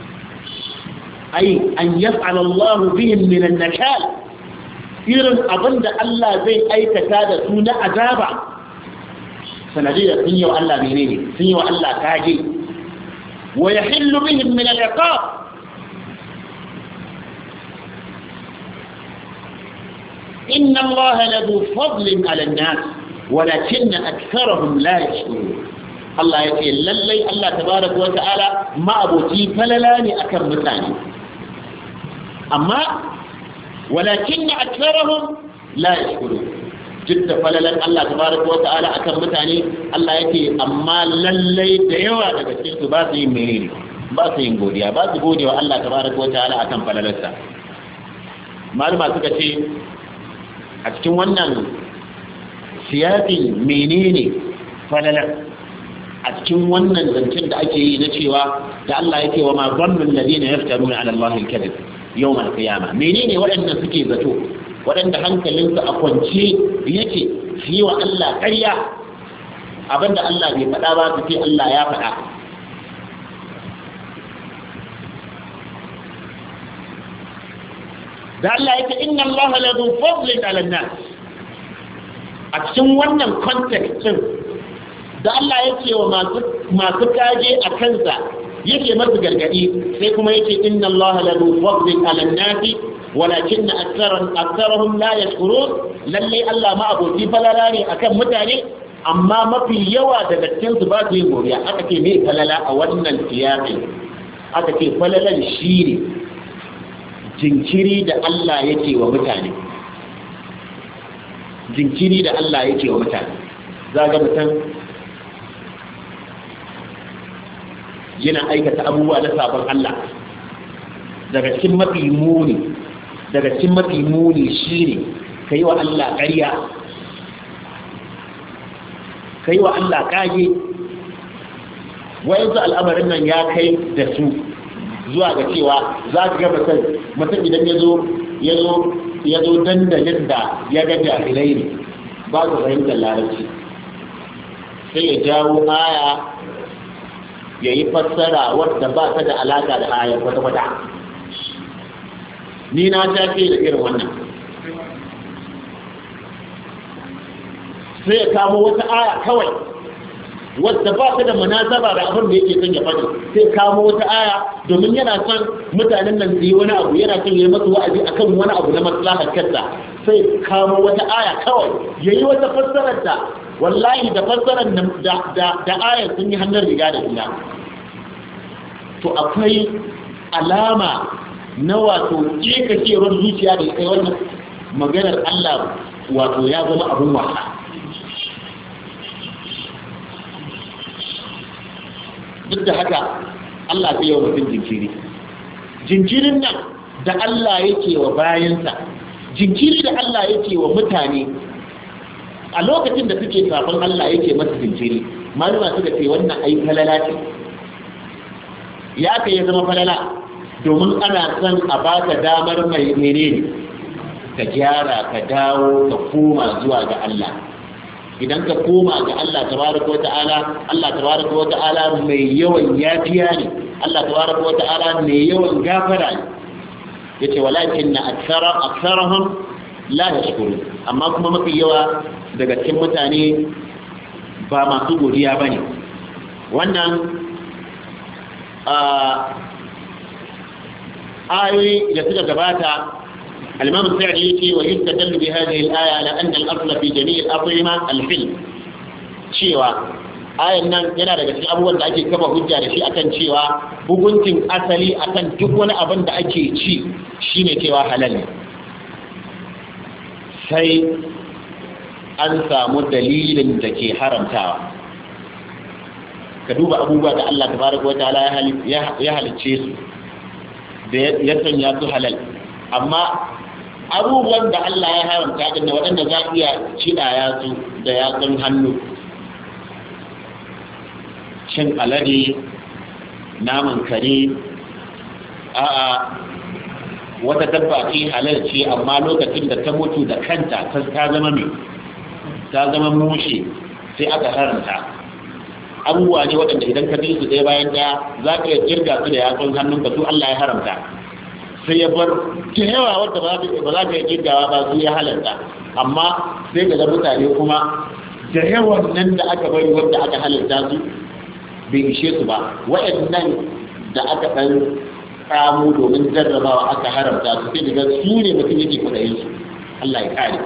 ai an yaf'ala Allah bihim min an-nakal, irin abinda Allah zai aikata da su na azaba sanadiyar sun yi wa Allah menene sun yi wa Allah kage, wa yahillu bihim min al-iqab, inna Allah lahu fadlun 'ala an-nas walakinna aktharahum la yashkurun. Allah yake lallai Allah tabaraka wa ta'ala ma'abuci falala ne akan mutane, amma walakinna aktharahum la yashkurun. Jidda falalan Allah tabaraka wa ta'ala akan mutane, Allah yake amma lallai da yawa daga cikin su ba su yin menene ba su yin godiya ba su godewa Allah tabaraka wa ta'ala akan falalarsa. Malama suka ce a cikin wannan siyasin menene falalar, a cikin wannan zancen da ake yi na cewa da Allah yake wa ma dhannu alladhina yaftaruna 'ala Allahi al-kadhib yawm al-qiyamah, menene waɗanda suke zato waɗanda hankalinsu a kwance yake su yi wa Allah ƙarya, abinda Allah bai faɗa ba su ce Allah ya faɗa. da Allah yake inna Allah la dhu fadlin 'ala an-nas a cikin wannan context din da Allah yake wa masu masu kaje a kansa yake masu gargadi sai kuma yake inna Allah la dhu fadlin 'ala an-nas walakinna aktharan aktharuhum la yashkurun lalle Allah ma aboki falala ne akan mutane amma mafi yawa daga cikin su ba su yin godiya aka ce me falala a wannan siyasi aka ce falalan shine jinkiri da Allah yake wa mutane jinkiri da Allah yake wa mutane zaga mutum yana aikata abubuwa na sabon Allah daga cikin mafi muni daga cikin mafi muni shine kai wa Allah ƙarya kai wa Allah kage wayansu al'amarin nan ya kai da su zuwa ga cewa za ka ga mutum mutum idan ya zo ya zo ya zo dandalin da ya ga jahilai ne ba su fahimtar larabci sai ya jawo aya ya yi fassara wadda ba ta da alaka da ayar kwata-kwata ni na tafi da irin wannan sai ya kamo wata aya kawai wadda ba ta da munasaba da abin da yake son ya faɗi sai kamo wata aya domin yana son mutanen nan su yi wani abu yana son ya yi masu wa'azi akan wani abu na maslahar kansa sai kamo wata aya kawai yayi wata fassarar ta wallahi da fassarar da da da ayar sun yi hannun riga da juna to akwai alama na wato kekacewar zuciya da kai wannan maganar Allah wato ya zama abun wasa duk da haka Allah zai yi wa mutum jinkiri jinkirin nan da Allah yake wa bayansa jinkiri da Allah yake wa mutane a lokacin da suke safon Allah yake masa jinkiri malama suka ce wannan ai falala ce ya ka ya zama falala domin ana son a baka damar mai menene ka gyara ka dawo ka koma zuwa ga Allah idan ka koma ga Allah tabaraka wa ta'ala Allah tabaraka wa ta'ala mai yawan yafiya ne Allah tabaraka wa ta'ala mai yawan gafara ne yace walakin akthara aktharuhum la yashkurun amma kuma mafi yawa daga cikin mutane ba masu godiya bane wannan ayoyi da suka gabata الإمام السعدي يقول ويستدل بهذه الآية على أن الأصل في جميع الأطعمة الحل شيوا آية nan yana daga cikin abubuwan da ake kafa hujja da shi akan cewa hukuncin asali akan duk wani abin da ake ci shine cewa halal ne sai an samu dalilin da ke haramtawa ka duba abubuwa da Allah tabaraka wa ta'ala ya halicce su da ya sanya su halal amma abubuwan da Allah ya haramta din da waɗanda za ku iya cidaya su da yatsun hannu cin alade naman kare a'a wata dabba ce halal ce amma lokacin da ta mutu da kanta ta zama mai ta zama mushe sai aka haramta abubuwa ne waɗanda idan ka bi su ɗaya bayan ɗaya za ka iya kirga su da yatsun hannunka su Allah ya haramta sai ya bar ta yawa wadda ba za ka yi kirgawa ba su ya halarta amma sai ga mutane kuma da yawan nan da aka bari wadda aka halarta su bai ishe su ba waɗannan da aka ɗan samu domin jarrabawa aka haramta su sai daga su ne mutum yake kudayen su Allah ya kare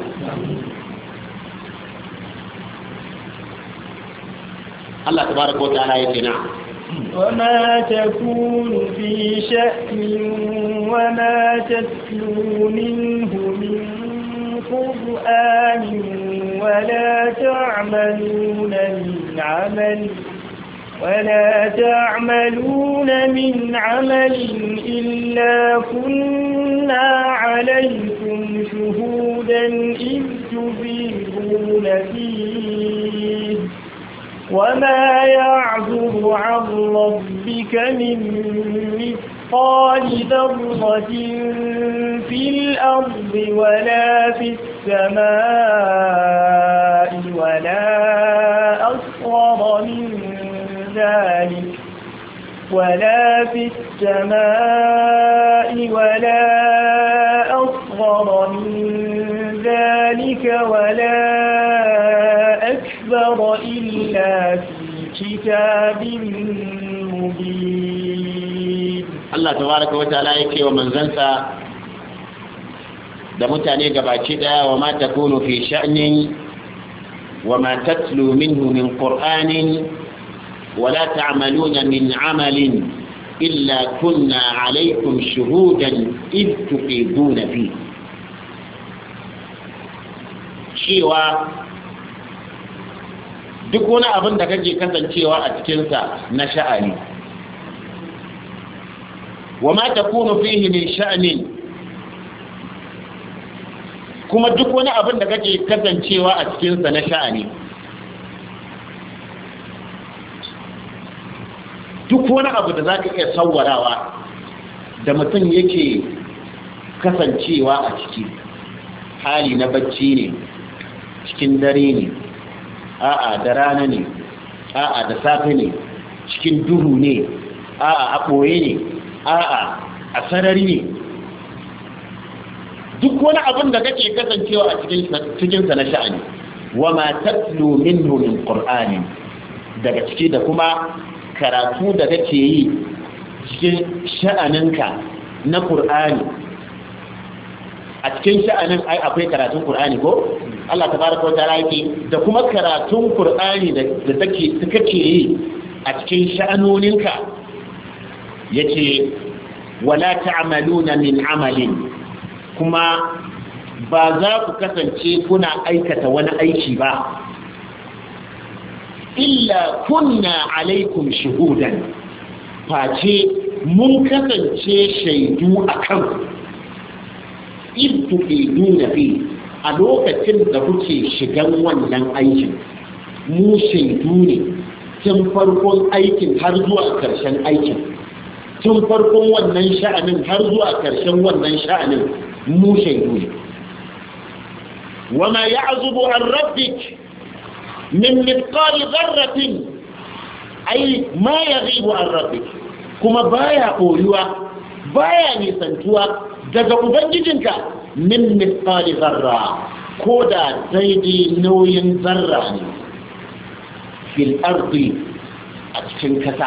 Allah tabaraka wa ta'ala yake na وما تكون في شأن وما تتلو منه من قرآن ولا تعملون من عمل ولا تعملون من عمل إلا كنا عليكم شهودا إذ تفيضون فيه وما يعزب عن ربك من مثقال ذرة في الأرض ولا في السماء ولا أصغر من ذلك ولا في السماء ولا أصغر ذلك ولا أكبر إلا في كتاب مبين. الله تبارك وتعالى يكي ومن زنسى da mutane gabaki daya wa ma takunu fi sha'nin wa ma tatlu minhu min qur'anin wa la ta'maluna min 'amalin illa kunna 'alaykum shuhudan id tuqiduna fi. Cewa duk wani abin da kake kasancewa a cikinsa na sha'ani wa ma takunu fihi min sha'nin, kuma duk wani abin da kake kasancewa a cikinsa na sha'ani, duk wani abu da za ka iya sauwarawa da mutum yake kasancewa a ciki, hali na bacci ne, cikin dare ne, a'a da rana ne, a'a da safe ne, cikin duhu ne, a'a a ɓoye ne, a'a a sarari ne, duk wani abin da kake kasancewa a cikinsa na sha'ani, wa ma tatlu minhu min qur'ani, daga ciki da kuma karatu da kake yi cikin sha'aninka na qur'ani. A cikin sha'anin ai akwai karatun qur'ani ko Allah tabaraka wa ta'ala yake da kuma karatun qur'ani da take kake yi a cikin sha'anoninka, yace wala ta'maluna min amalin, kuma ba za ku kasance kuna aikata wani aiki ba illa kunna alaikum shuhudan, face mun kasance shaidu a kan idtuqiduna fi, a lokacin da kuke shigan wannan aikin mu shaidu ne, tun farkon aikin har zuwa ƙarshen aikin, tun farkon wannan sha'anin har zuwa ƙarshen wannan sha'anin mu shaidu ne. wama ya'zubu an rabbik min mithqali dharratin, ai ma yaghibu an rabbik, kuma baya koyuwa baya nisantuwa daga ubangijinka min mithqali dharra, ko da daidai nauyin zarra ne, fil ardi, a cikin kasa.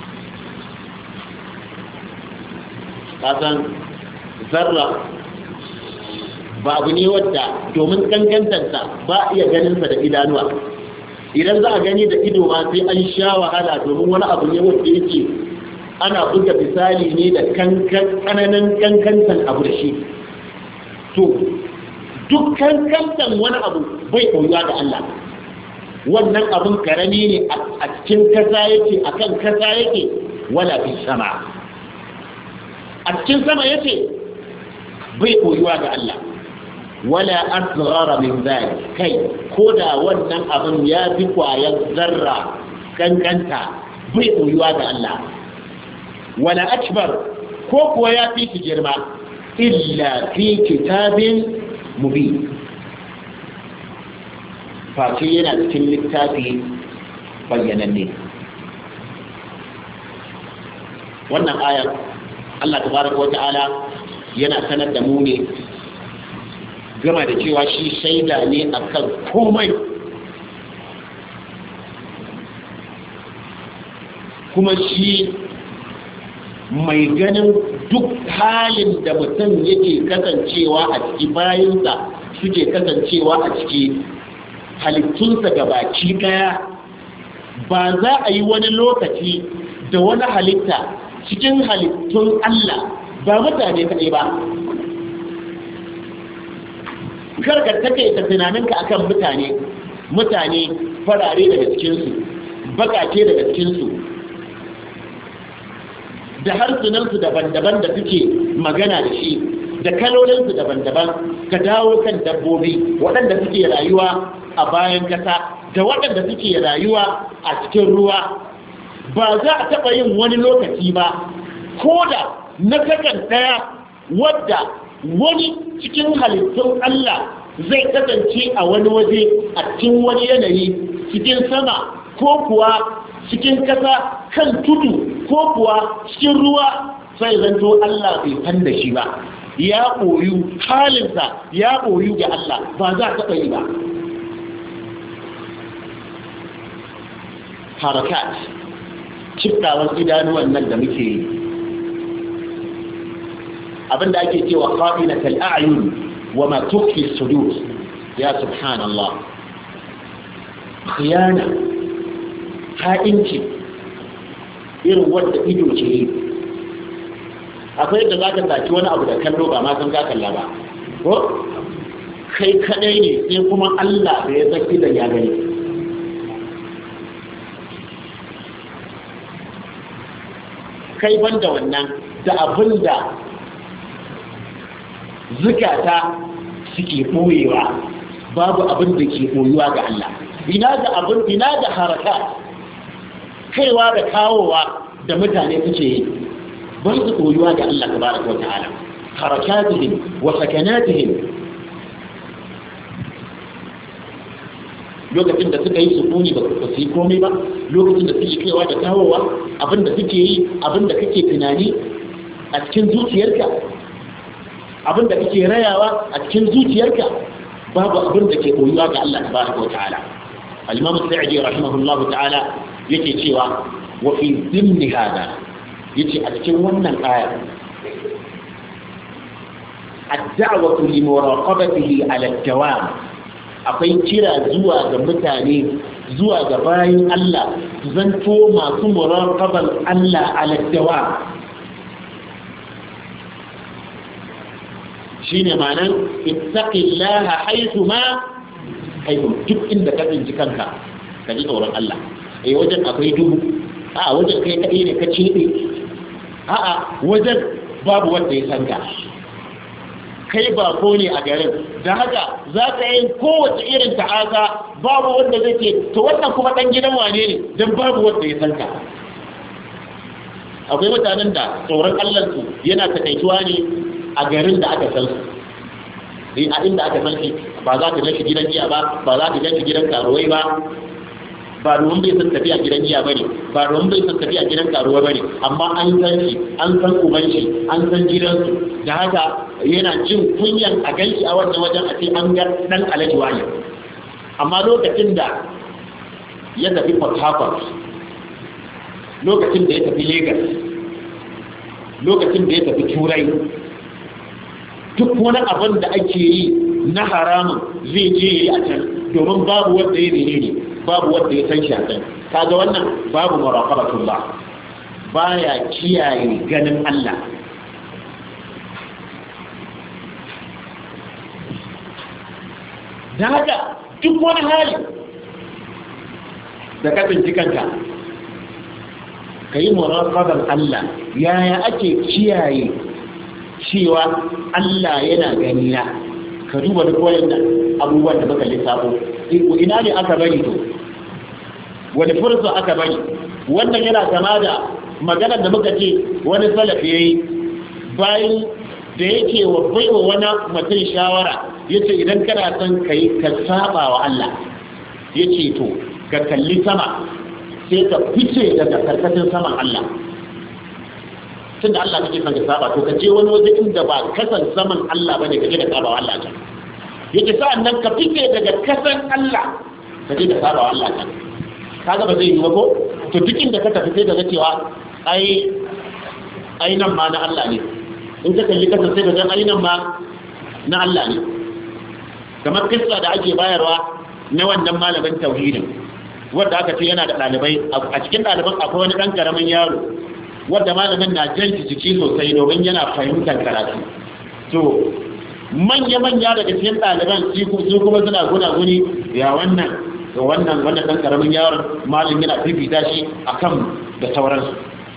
kasan zarra ba abu ne wadda domin kankantarsa ba iya ganinsa da idanuwa, idan za a gani da ido ma sai an sha wahala, domin wani abu ne wadda yake ana buga misali ne da kananan kankantan abu da shi. To duk kankantan wani abu bai koyuwa da Allah, wannan abun karami ne a cikin kasa yake, akan kasa yake, wala fi sama, a cikin sama yake, bai koyuwa ga Allah. wala asghara min dhalik, kai koda wannan abin ya fi kwayar zarra kankanta, bai koyuwa ga Allah. wala akbar, ko kuwa ya fi ki girma, illa fi kitabin mubin, face yana cikin littafi bayyananne. wannan ayar Allah tabaraka wa ta'ala yana sanar da mu ne gama da cewa shi shaida ne akan komai, kuma shi mai ganin duk halin da mutum yake kasancewa a ciki, bayansa suke kasancewa a ciki, halittunsa gabaki daya. Ba za a yi wani lokaci da wani halitta cikin halittun Allah, ba mutane kaɗai ba, karka take ta tunaninka akan mutane mutane farare daga cikinsu, bakake daga cikinsu, da harsunansu daban-daban da suke magana da shi, da kalolinsu daban-daban. Ka dawo kan dabbobi waɗanda suke rayuwa a bayan kasa da waɗanda suke rayuwa a cikin ruwa. Ba za a taɓa yin wani lokaci ba, ko da na kakan ɗaya, wadda wani cikin halittun Allah zai kasance a wani waje, a cikin wani yanayi, cikin sama ko kuwa cikin kasa, kan tudu ko kuwa cikin ruwa, sai zanto Allah bai san da shi ba. ya koyu halinsa ya koyu ga Allah ba za ka taɓa yi ba. harakat ciftawan idanuwan nan da muke yi abinda ake cewa qa'inatul a'yun wa ma tukfi sudur ya subhanallah khiyana ha'inci irin wanda ido ke yi akwai yadda za ka saki wani abu da kallo ba ma san ka kalla ba ko kai kadai ne sai kuma Allah da ya saki da ya gani kai banda wannan da abinda zukata suke boyewa babu abin da ke boyuwa ga Allah ina da abin ina da haraka kaiwa da kawowa da mutane suke yi ba su boyuwa ga Allah tabaraka wa ta'ala harakatihim wa sakanatihim lokacin da suka yi sukuni ba su yi komai ba lokacin da suke kaiwa da kawowa abin da suke yi abin da kake tunani a cikin zuciyarka abin da kake rayawa a cikin zuciyarka babu abin da ke koyuwa ga Allah tabaraka wa ta'ala al-imam as-sa'di rahimahullah ta'ala yake cewa wa fi dhimni hada yace a cikin wannan aya ad-da'watu li muraqabatihi 'ala ad-dawam akwai kira zuwa ga mutane zuwa ga bayin Allah zanto masu muraqaban Allah 'ala ad-dawam shine ma'anar ittaqillaha haythu ma haythu duk inda ka tsinci kanka ka ji tsoron Allah eh wajen akwai duhu a wajen kai kadai ne ka cebe a a wajen babu wanda ya san ka kai ba ko ne a garin da haka za ka yi kowace irin ta'aza babu wanda zai ce to wannan kuma dan gidan wane ne dan babu wanda ya san ka akwai mutanen da tsoron Allah su yana takaituwa ne a garin da aka san su a inda aka san shi ba za ka gashi gidan giya ba ba za ka gashi gidan karuwai ba ba domin bai san tafiya gidan giya bane ba domin bai san tafiya gidan karuwa bane amma an san shi an san uban shi an san gidansu da haka yana jin kunyan a ganshi a wannan wajen a ce an ga dan alaji wani amma lokacin da ya tafi Port Harcourt lokacin da ya tafi Lagos lokacin da ya tafi Turai duk wani abin da ake yi na haramun zai je yi a can domin babu wanda ya ne ne babu wanda ya san shi a can kaga wannan babu muraqabatullah baya kiyaye ganin Allah da haka duk wani hali da ka tsinci kanka ka yi muraqabar Allah yaya ake kiyaye cewa Allah yana gani na ka duba duk wayannan abubuwan da muka lissafo ina ne aka bari to wani fursa aka bari wannan yana kama da maganar da muka ce wani salafi yayi bayan da yake wa baiwa wani mutum shawara yace idan kana son kai ka saba wa Allah yace to ka kalli sama sai ka fice daga karkashin saman Allah tunda Allah kake son ka saba to ka je wani waje inda ba kasan saman Allah bane ka je da saba wa Allah ta yake sa'an nan ka fice daga kasan Allah ka je da saba wa Allah ta kaga ba zai yi ba ko to duk inda ka tafi sai ka cewa ai ai nan ma na Allah ne in ka kalli kasan sai ka ga ai nan ma na Allah ne kamar kissa da ake bayarwa na wannan malamin tauhidin wanda aka ce yana da ɗalibai a cikin ɗaliban akwai wani ɗan ƙaramin yaro wanda malamin na jan jiki sosai domin yana fahimtar karatu to manya-manya daga cikin ɗaliban su kuma suna guna-guni ya wannan da wannan wannan ɗan ƙaramin yaron malin yana fifita shi a kan da sauransu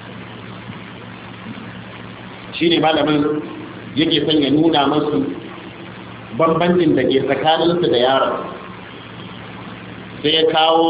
shi ne malamin yake son ya nuna masu bambancin da ke tsakaninsu da yaron sai ya kawo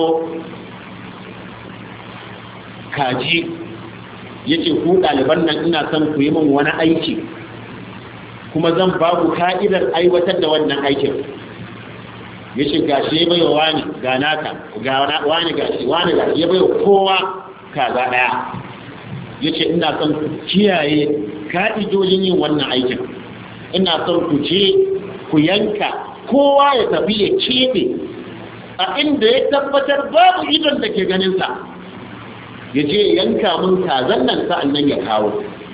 kaji yace ku ɗaliban nan ina son ku yi min wani aiki kuma zan ba ku ka'idar aiwatar da wannan aikin yace gashi ya baiwa wani ga naka ga wani gashi wani gashi ya baiwa kowa kaza daya yace ina son ku kiyaye ka'idojin yin wannan aikin ina son ku je ku yanka kowa ya tafi ya kebe a inda ya tabbatar babu idon da ke ganinsa ya je yanka mun kazan nan sa'an nan ya kawo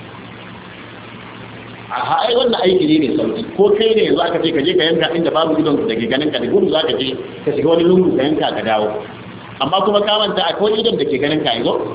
a ai wannan aiki ne mai sauki ko kai ne yanzu aka ce ka je ka yanka inda babu idon da ke ganin ka da gudu za ka je ka shiga wani lungu ka yanka ka dawo amma kuma ka manta akwai idon da ke ganin ka yanzu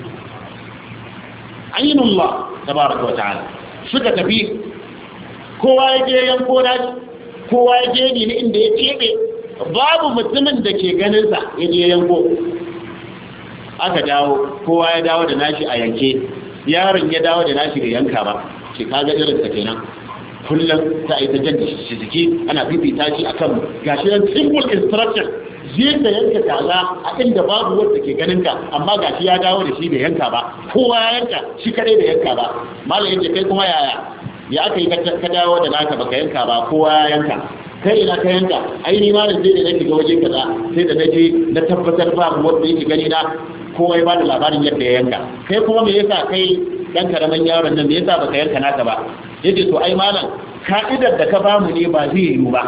ainullah tabaraka wa ta'ala suka tafi kowa ya je yanko daji kowa ya je ne inda ya kebe babu mutumin da ke ganin sa ya je yanko aka dawo kowa ya dawo da nashi a yanke yaron ya dawo da nashi da yanka ba ce kaga irin ta kenan kullum ta yi ta jan shi jiki ana fifita shi akan gashi nan simple instruction zai ta yanka kaza a inda babu wanda ke ganin ka amma gashi ya dawo da shi bai yanka ba kowa ya yanka shi kadai da yanka ba malam yace kai kuma yaya ya aka yi ka dawo da naka baka yanka ba kowa ya yanka kai ina ka yanka ai ni malam zai da nake ga waje kaza sai da naje na tabbatar babu wanda yake gani na kowa ya bada labarin yadda ya yanka kai kuma me yasa kai dan karaman yaron nan me yasa baka yanka naka ba yace to ai malam ka'idar da ka bamu ne ba zai yiwu ba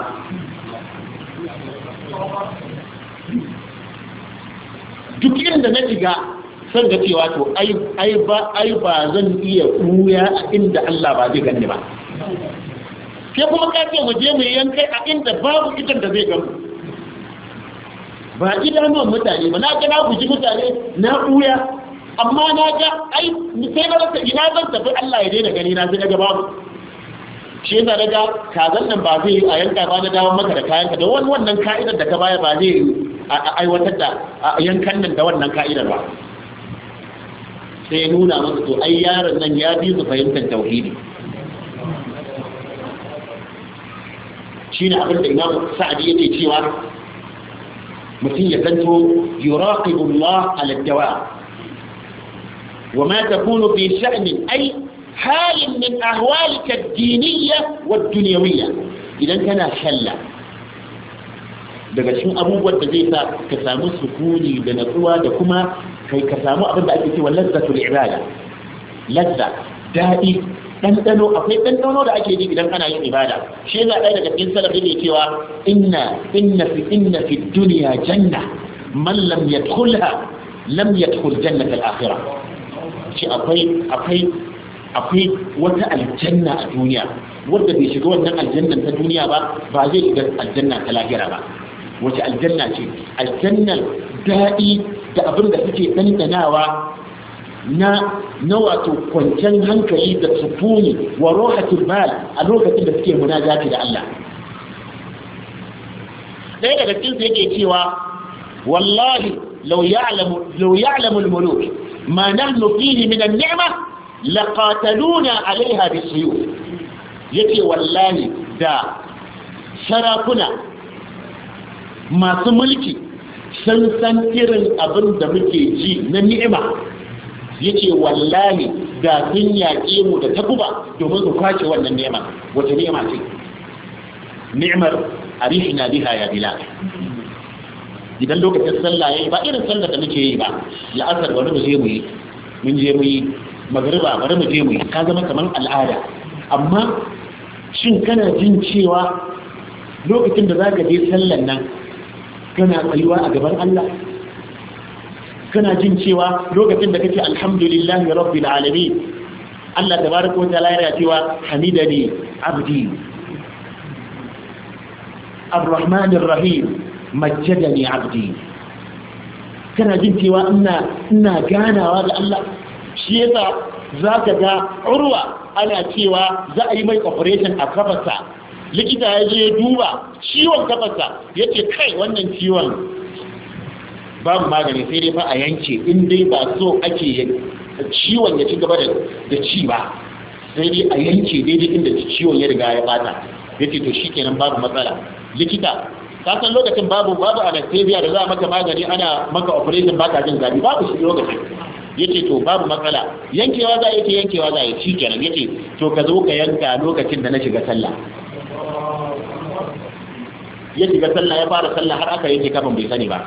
duk inda na shiga san ga cewa to ai ai ba ai ba zan iya kuya a inda Allah ba zai ganni ba sai kuma ka ce mu je mu yankai a inda babu idan da zai gamu ba idanuwan mutane ba na ga na guji mutane na kuya amma na ga ai sai na rasa ina zan tafi Allah ya daina gani na sai daga babu shi yasa daga kazan nan ba zai a yanka ba na dawo maka da kayanka da wani wannan ka'idar da ka baya ba zai a aiwatar da yankan nan da wannan ka'idar ba sai ya nuna masa to ai yaron nan ya bi su fahimtar tauhidi shine abin da Imam Sa'di yake cewa mutum ya zanto yuraqibullah ala dawa وما تكون في شأن أي حال من أهوالك الدينية والدنيوية إذا كان شلة daga cikin abubuwan da zai sa ka samu sukuni da natsuwa da kuma kai ka samu abin da ake cewa lazzatul ibada lazza dadi dandano akwai dandano da ake ji idan ana yin ibada shi yana ɗaya daga cikin salafi ne cewa inna inna fi inna fi dunya janna man lam yadkhulha lam yadkhul jannat al-akhirah shi akwai akwai akwai wata aljanna a duniya wanda bai shiga wannan aljannan ta duniya ba ba zai shiga aljanna ta lahira ba wace aljanna ce aljannan daɗi da abin da suke ɗanɗanawa na na wato kwanciyar hankali da sukuni wa rohatul bal a lokacin da suke munajati da Allah ɗaya daga cikin su yake cewa wallahi law ya'lamu law ya'lamu al-muluk ما نحن فيه من النعمة لقاتلونا عليها بالسيوف يكي والله دا شراكنا ما سملكي سنسان إرن أبن دمكي جي ننعمة يكي والله دا دنيا إيمو دا تقبع دومن سكاش وانا النعمة وتنعمة سي نعمة أريحنا بها يا بلاد idan lokacin sallah yayi ba irin sallar da muke yi ba la'asar bari mu je mu yi mun je mu yi magriba bari mu je mu yi ka zama kaman al'ada amma shin kana jin cewa lokacin da zaka je sallar nan kana tsayuwa a gaban Allah kana jin cewa lokacin da kake alhamdulillahi rabbil alamin Allah tabaraka wa ta'ala yana cewa hamidani abdi arrahmanir rahim majjadani abdi kana jin cewa ina ina ganawa da Allah shi yasa zaka ga urwa ana cewa za a yi mai operation a kafarsa likita ya je duba ciwon kafarsa yace kai wannan ciwon babu magani sai dai fa a yanke in dai ba so ake ciwon ya ci gaba da da ci ba sai dai a yanke daidai inda ciwon ya riga ya bata yace to shikenan babu matsala likita ka san lokacin babu babu anesthesia da za a maka magani ana maka operation baka jin zafi babu shi lokacin yace to babu matsala yankewa za a yi yankewa za a yi shikenan yace to ka zo ka yanka lokacin da na shiga sallah ya shiga sallah ya fara sallah har aka yanke kafin bai sani ba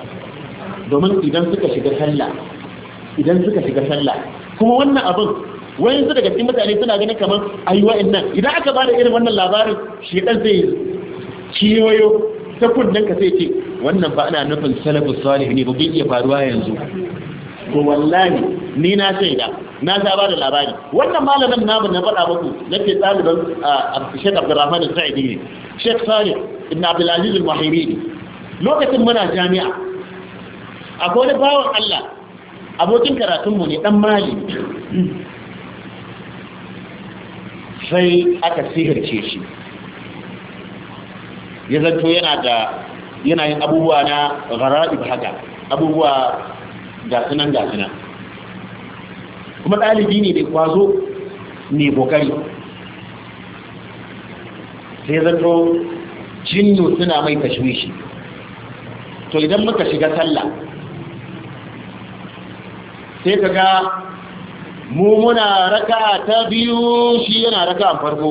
domin idan suka shiga sallah idan suka shiga sallah kuma wannan abin wani su daga cikin mutane suna ganin kamar ayi wa'annan idan aka bada irin wannan labarin shi dan zai kiyoyo ta kunnen ka sai ce wannan ba ana nufin salafus salih ne ba bai iya faruwa yanzu to wallahi ni na shaida na ta ba da labari wannan malamin namu na faɗa muku nake ɗaliban Sheikh Abdulrahman Al-Sa'idi ne Sheikh Salih ibn Abdul Aziz Al-Muhammadi lokacin muna jami'a akwai wani bawan Allah abokin karatunmu ne dan mali sai aka sihirce shi ya zanto yana da yana yin abubuwa na ghara'ib haka abubuwa ga sunan ga sunan kuma ɗalibi ne da kwazo ne kokari sai zanto jinnu suna mai tashwishi to idan muka shiga sallah sai ka ga mu muna raka ta biyu shi yana raka farko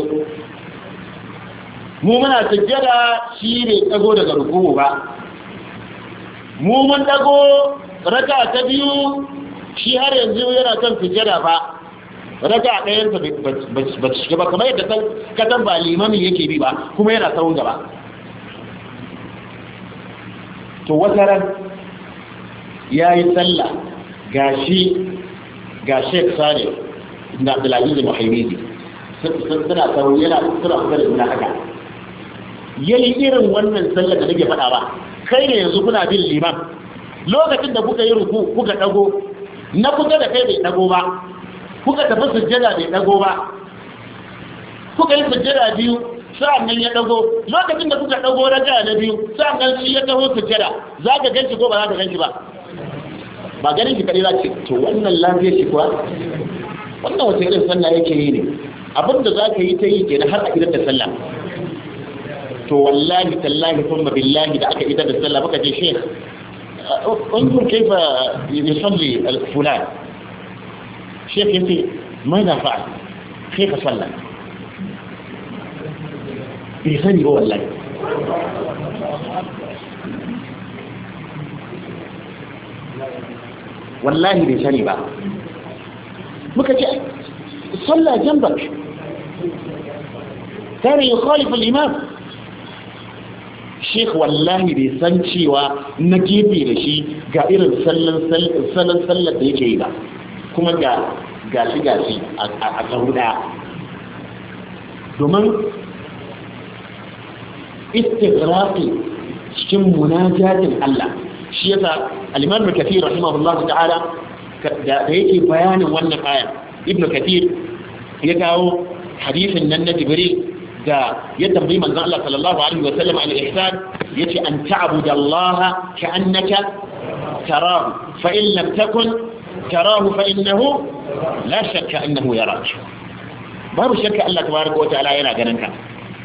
mu muna sujjada shi bai dago daga ruku'u ba mu mun dago raka ta biyu shi har yanzu yana kan sujjada ba raka ɗayan sa ba ta shiga ba kamar yadda ka san ba limamin yake bi ba kuma yana tsawon gaba to wata ran yayi sallah gashi ga Sheikh Salih ibn Abdul Aziz Al-Muhammadi suna tsaro yana suna fitar da haka yayi irin wannan sallar da nake faɗa ba kai ne yanzu kuna bin liman lokacin da kuka yi ruku kuka dago na kuka da kai bai dago ba kuka tafi sujjada bai dago ba kuka yi sujjada biyu sa'annan ya dago lokacin da kuka dago raja na biyu sa'annan shi ya taho sujjada za ka ganci ko ba za ka ganci ba ba ganin ki kadai za ce to wannan lafiyar shi kuwa wannan wata irin sallah yake yi ne abinda za ka yi ta yi kenan har a idar da sallah to wallahi tallahi thumma billahi da aka idar da sallah baka je sheikh انظر كيف يصلي فلان شيخ يقول ماذا فعل كيف صلى بيصلي هو والله والله بيصلي بقى مكتئ صلى جنبك كان يخالف الإمام Sheikh wallahi bai san cewa na gefe da shi ga irin sallan sallar da yake yi ba kuma ga gashi gashi a tsaro daya domin istighrafi cikin munajatin Allah shi yasa al-Imam Ibn Kathir rahimahullahu ta'ala da yake bayanin wannan aya Ibn Kathir ya kawo hadisin nan na Jibril da ya tambayi manzon Allah sallallahu alaihi wa sallam al-ihsan yace an ta'budu Allah ka'annaka tarahu fa in lam takun tarahu fa innahu la shakka annahu yarak babu shakka Allah tabaraka wa ta'ala yana ganin ka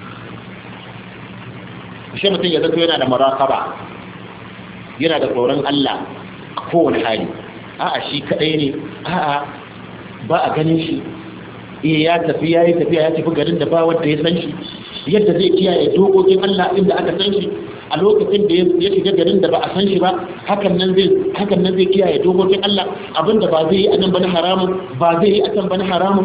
shi mutum ya zato yana da muraqaba yana da tsoron Allah a kowane hali a'a shi kadai ne a'a ba a ganin shi eh ya tafi yayi tafiya ya tafi garin da ba wanda ya san shi yadda zai kiyaye dokokin Allah inda aka san shi a lokacin da ya shiga garin da ba a san shi ba hakan nan zai hakan nan zai kiyaye dokokin Allah abinda ba zai yi a nan bane haramun ba zai yi a can bane haramun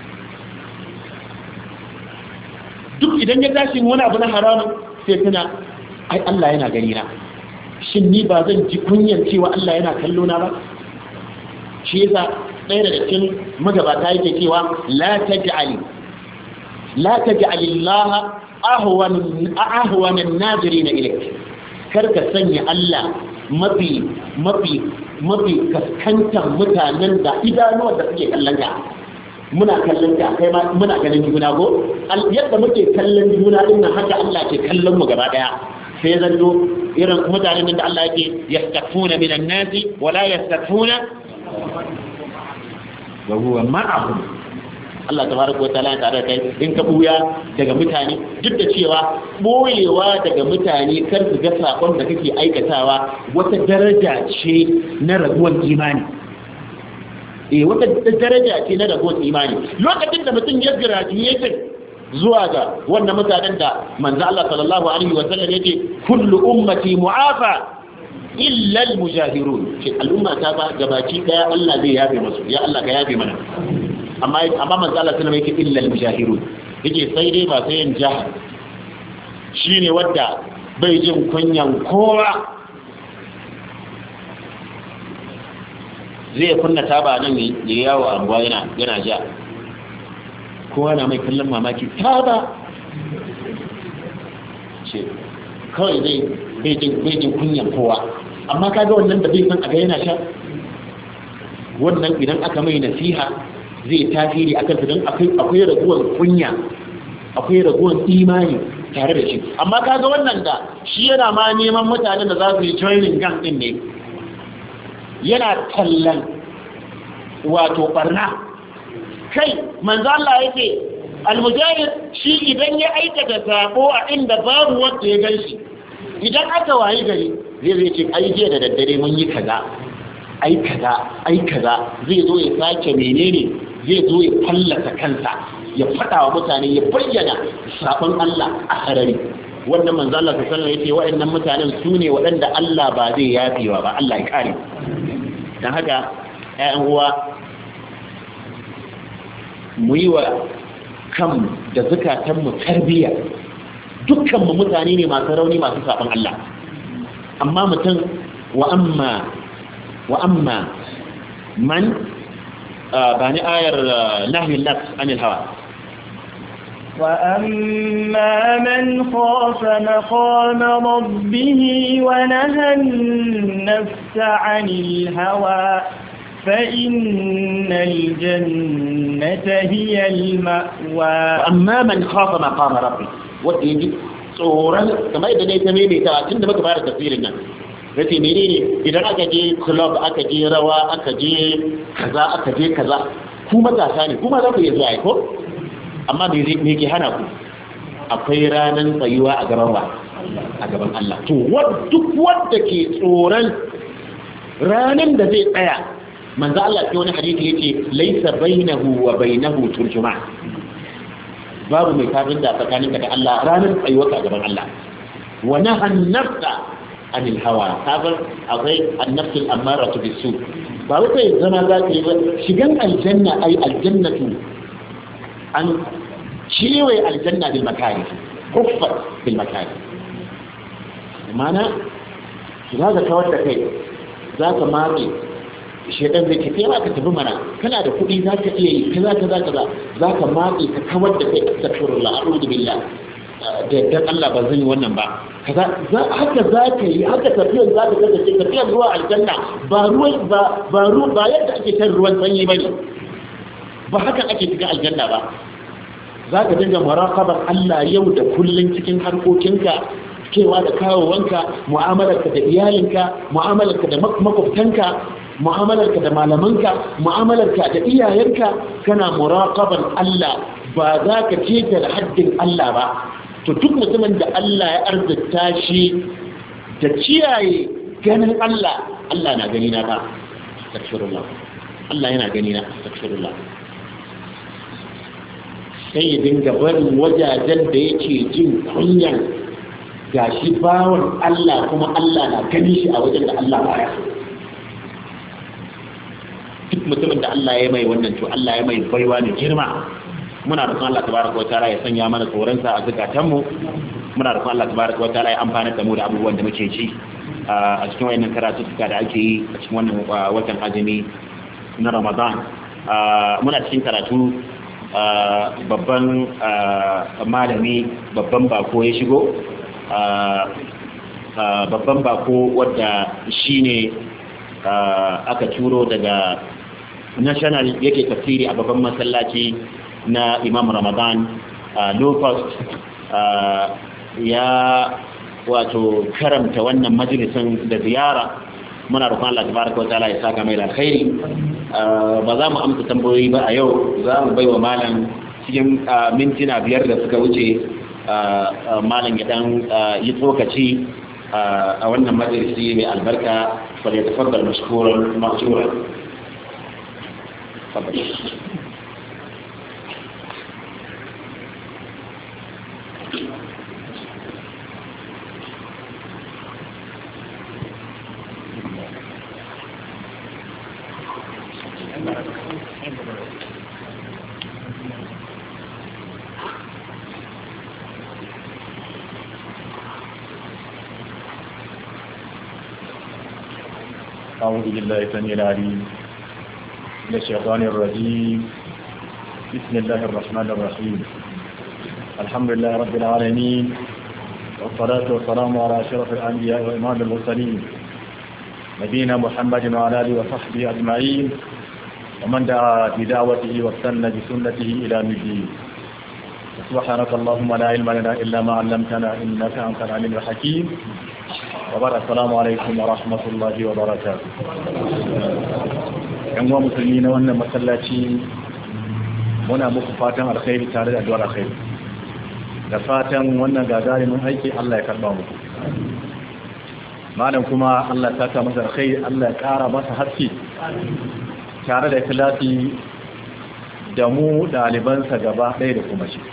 duk idan ya tashi wani abu na haramun sai tuna ai Allah yana gani na shin ni ba zan ji kunyan cewa Allah yana kallo na ba shi yasa ɗaya daga cikin magabata yake cewa la taj'ali la taj'ali Allah ahwan ahwan an-nazirin ilayk karka sanya Allah mafi mafi mafi kaskantar mutanen da idanuwa da suke kallon ka muna kallon ka kai ma muna ganin juna go yadda muke kallon juna din nan haka Allah ke kallon mu gaba daya sai zanto irin mutanen da Allah yake yastafuna minan nasi wala yastafuna wa huwa ma'ahum Allah tabaraka wa ta'ala tare da kai in ka buya daga mutane duk da cewa boyewa daga mutane kar su ga sakon da kake aikatawa wata daraja ce na raguwar imani eh wata daraja ce na raguwar imani lokacin da mutum ya graduate zuwa ga wannan mutanen da manzo Allah sallallahu alaihi wa sallam yake kullu ummati mu'afa illa al-mujahirun ce al'umma ta ba gabaki daya Allah zai yafe musu ya Allah ka yafe mana amma amma manzo Allah sallama yake illa al-mujahirun yake sai dai ba sai yin jahar shine wanda bai jin kunyan kowa zai kunna taba nan ya yawo anguwa yana yana ja kowa na mai kallon mamaki taba ce kawai zai bai jin kunyan kowa amma kaga wannan da bai san a ga yana sha wannan idan aka mai nasiha zai tasiri akan ta don akwai raguwar kunya akwai raguwar imani tare da shi amma kaga wannan da shi yana ma neman mutanen da za su yi training gang din ne yana tallan wato barna kai manzo Allah yake almujahid shi idan ya aikata sako a inda babu wanda ya ganshi idan aka wayi gari zai zai ce ai jiya da daddare mun yi kaza ai kaza ai kaza zai zo ya sake menene zai zo ya fallasa kansa ya fada wa mutane ya bayyana sabon Allah a sarari wannan manzo Allah sallallahu alaihi wasallam yace waɗannan mutanen su ne waɗanda Allah ba zai yafewa ba Allah ya kare dan haka ƴaƴan uwa mu yi wa kan da zakatan mu tarbiya dukkan mu mutane ne masu rauni masu sabon Allah amma mutum wa amma wa amma man bani ayar nahyi nafs anil hawa وأما من خاف مقام ربه ونهى النفس عن الهوى فإن الجنة هي المأوى وأما من خاف مقام ربه وتيجي صورا كما إذا نيت ميمي تأتين دمك بارد تفسيرنا yace menene idan aka je club aka je rawa aka je kaza aka je kaza ku matasa ne kuma za ku iya zuwa ko amma me zai me ke hana ku akwai ranan tsayuwa a gaban wa a gaban Allah to duk wanda ke tsoron ranan da zai tsaya manzo Allah ke wani hadisi yace laysa bainahu wa bainahu turjuma babu mai kafin da tsakaninka da Allah ranan tsayuwa a gaban Allah wa nahan nafsa anil hawa kafir akwai annafsul amaratu bisu ba wai zama za ka yi ba shigan aljanna ai aljannatu an ciwe aljanna bil makari kuffat bil makari mana za ka kawar da kai za ka maki shedan zai kai ma ka tafi mana kana da kuɗi za ka iya yi kaza kaza kaza za ka maki ka kawar da kai astaghfirullah a'udhu billah da dan Allah ba zan yi wannan ba kaza haka za ka yi haka tafiyar za ka kasance tafiyar zuwa aljanna ba ruwan ba ba ru ba yadda ake shan ruwan sanyi bane ba haka ake shiga aljanna ba za ka dinga muraqabar Allah yau da kullun cikin harkokinka kewa da kawowanka mu'amalarka da iyalinka mu'amalarka da makwabtanka mu'amalarka da malamanka mu'amalarka da iyayenka kana muraqabar Allah ba za ka keta da haddin Allah ba to duk mutumin da Allah ya arzuta shi da kiyaye ganin Allah Allah na gani na ba astaghfirullah Allah yana gani na astaghfirullah sai ya dinga barin wajajen da yake jin kunyan gashi bawon Allah kuma Allah na gani shi a wajen da Allah ba ya so duk mutumin da Allah ya mai wannan to Allah ya mai baiwa ne girma muna da Allah tabaraka wa ta'ala ya sanya mana tsoronsa a zukatanmu muna da Allah tabaraka wa ta'ala ya amfana da mu da abubuwan da muke ci a cikin wayannan karatuka da ake yi a cikin wannan watan azumi na Ramadan muna cikin karatu babban malami babban bako ya shigo babban bako wadda shine aka turo daga national yake tafsiri a babban masallaci na Imam Ramadan low cost ya wato karamta wannan majalisin da ziyara muna roƙon Allah tabaraka wa ta'ala ya saka mai alkhairi ba za mu amsa tambayoyi ba a yau za mu baiwa malam cikin mintuna biyar da suka wuce malam ya dan yi tsokaci a wannan majalisi mai albarka fa ya tafaddal mashkuran ma'juran أعوذ بالله السميع العليم من الشيطان الرجيم بسم الله الرحمن الرحيم الحمد لله رب العالمين والصلاة والسلام على أشرف الأنبياء وإمام المرسلين نبينا محمد وعلى آله وصحبه أجمعين ومن دعا بدعوته واستنى بسنته إلى يوم الدين سبحانك اللهم لا علم لنا إلا ما علمتنا إنك أنت العليم الحكيم وبارك السلام عليكم ورحمة الله وبركاته ‘yan uwa musulmi na wannan masallaci muna muku fatan alkhairi tare da addu'ar alkhairi da fatan wannan gagarumin aiki Allah ya karba muku malam kuma Allah ya saka masa alkhairi Allah ya kara masa haske tare da ikhlasi da mu ɗalibansa gaba ɗaya da kuma shi